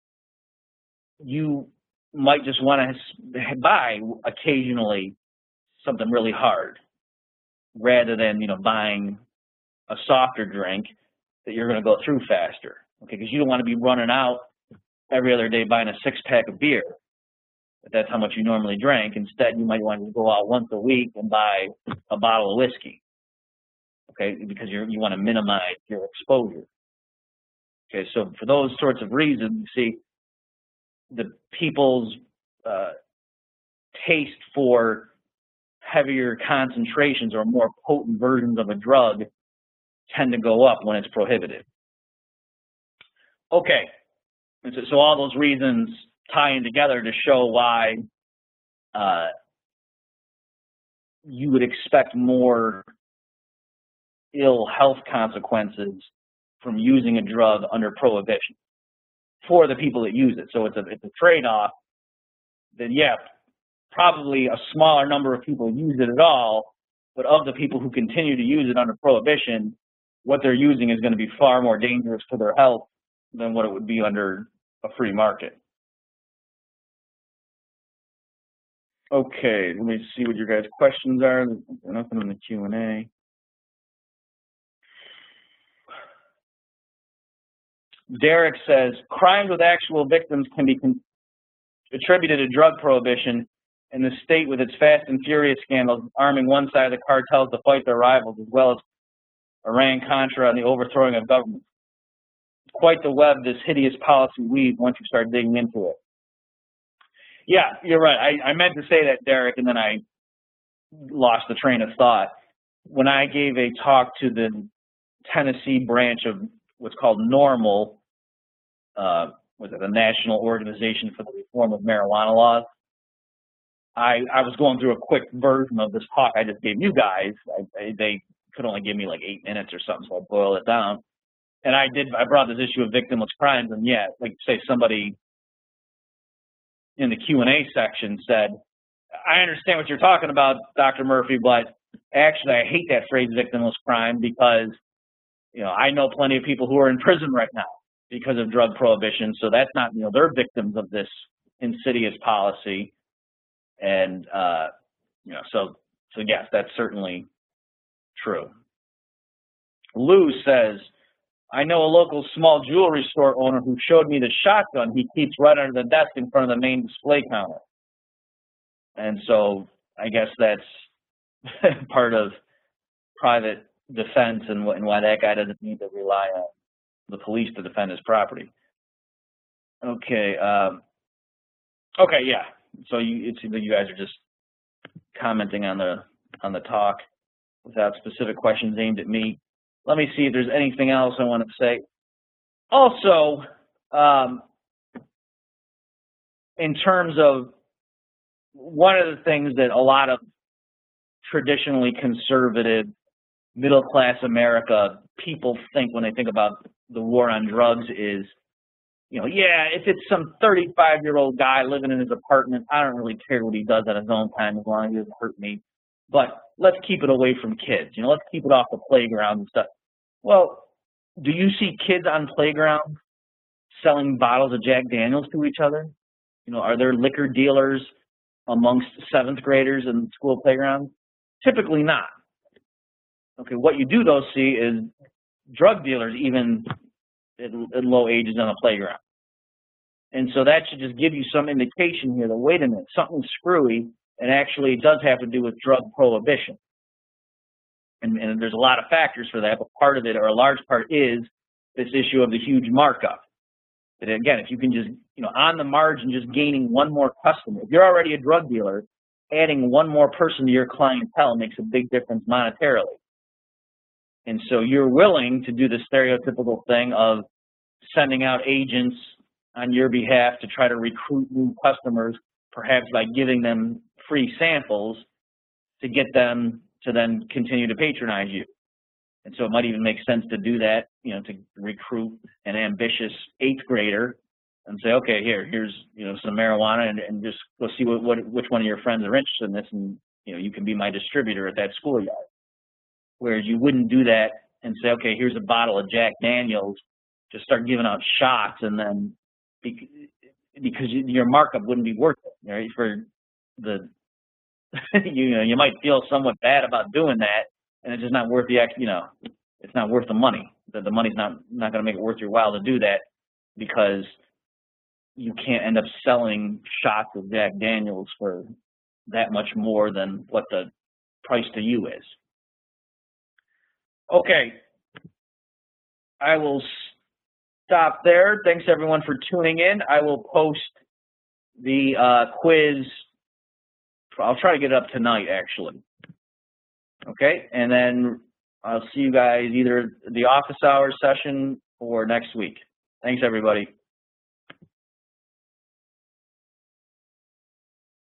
you might just want to buy occasionally something really hard rather than, you know, buying a softer drink that you're going to go through faster, okay? Because you don't want to be running out every other day buying a six-pack of beer, if that's how much you normally drink. Instead, you might want to go out once a week and buy a bottle of whiskey, okay, because you're, you want to minimize your exposure. Okay, so for those sorts of reasons, you see, the people's uh, taste for heavier concentrations or more potent versions of a drug tend to go up when it's prohibited. Okay, and so, so all those reasons tie in together to show why uh, you would expect more ill health consequences from using a drug under prohibition for the people that use it. So it's a, it's a trade-off. Then yeah, probably a smaller number of people use it at all, but of the people who continue to use it under prohibition, what they're using is going to be far more dangerous to their health than what it would be under a free market. Okay, let me see what your guys' questions are. There's nothing in the Q and A. Derek says, crimes with actual victims can be attributed to drug prohibition, and the state with its Fast and Furious scandals arming one side of the cartels to fight their rivals, as well as Iran-Contra and the overthrowing of government. Quite the web this hideous policy weaves once you start digging into it. Yeah, you're right. I, I meant to say that, Derek, and then I lost the train of thought. When I gave a talk to the Tennessee branch of what's called NORML, uh, was it the National Organization for the Reform of Marijuana Laws, I, I was going through a quick version of this talk I just gave you guys. I, I, they could only give me like eight minutes or something, so I boiled it down. And I did, I brought this issue of victimless crimes, and yeah, like say somebody in the Q and A section said, I understand what you're talking about, Doctor Murphy, but actually I hate that phrase victimless crime because, you know, I know plenty of people who are in prison right now because of drug prohibition, so that's not, you know, they're victims of this insidious policy. And, uh, you know, so, so yes, that's certainly true. Lou says, I know a local small jewelry store owner who showed me the shotgun he keeps right under the desk in front of the main display counter. And so I guess that's part of private defense and, and why that guy doesn't need to rely on the police to defend his property. Okay. Um, okay, yeah. So you, it seems like you guys are just commenting on the on the talk without specific questions aimed at me. Let me see if there's anything else I want to say. Also, um, in terms of one of the things that a lot of traditionally conservative, middle-class America people think when they think about the war on drugs is, you know, yeah, if it's some thirty-five-year-old guy living in his apartment, I don't really care what he does at his own time as long as he doesn't hurt me. But let's keep it away from kids. You know, let's keep it off the playground and stuff. Well, do you see kids on playgrounds selling bottles of Jack Daniels to each other? You know, are there liquor dealers amongst seventh graders in school playgrounds? Typically not. Okay, what you do though see is drug dealers even at, at low ages on the playground. And so that should just give you some indication here that, wait a minute, something's screwy, and actually it does have to do with drug prohibition. And, and there's a lot of factors for that, but part of it, or a large part, is this issue of the huge markup. That again, if you can just, you know, on the margin, just gaining one more customer. If you're already a drug dealer, adding one more person to your clientele makes a big difference monetarily. And so you're willing to do the stereotypical thing of sending out agents on your behalf to try to recruit new customers, perhaps by giving them free samples to get them to then continue to patronize you. And so it might even make sense to do that, you know, to recruit an ambitious eighth grader and say, okay, here, here's, you know, some marijuana, and, and just go see what, what, which one of your friends are interested in this, and, you know, you can be my distributor at that schoolyard. Whereas you wouldn't do that and say, okay, here's a bottle of Jack Daniels, just start giving out shots, and then because your markup wouldn't be worth it, right? For the, you know, you might feel somewhat bad about doing that, and it's just not worth the, you know, it's not worth the money. The, the money's not not going to make it worth your while to do that, because you can't end up selling shots of Jack Daniels for that much more than what the price to you is. Okay, I will stop there. Thanks everyone for tuning in. I will post the uh, quiz. I'll try to get it up tonight, actually. Okay, and then I'll see you guys either the office hours session or next week. Thanks, everybody.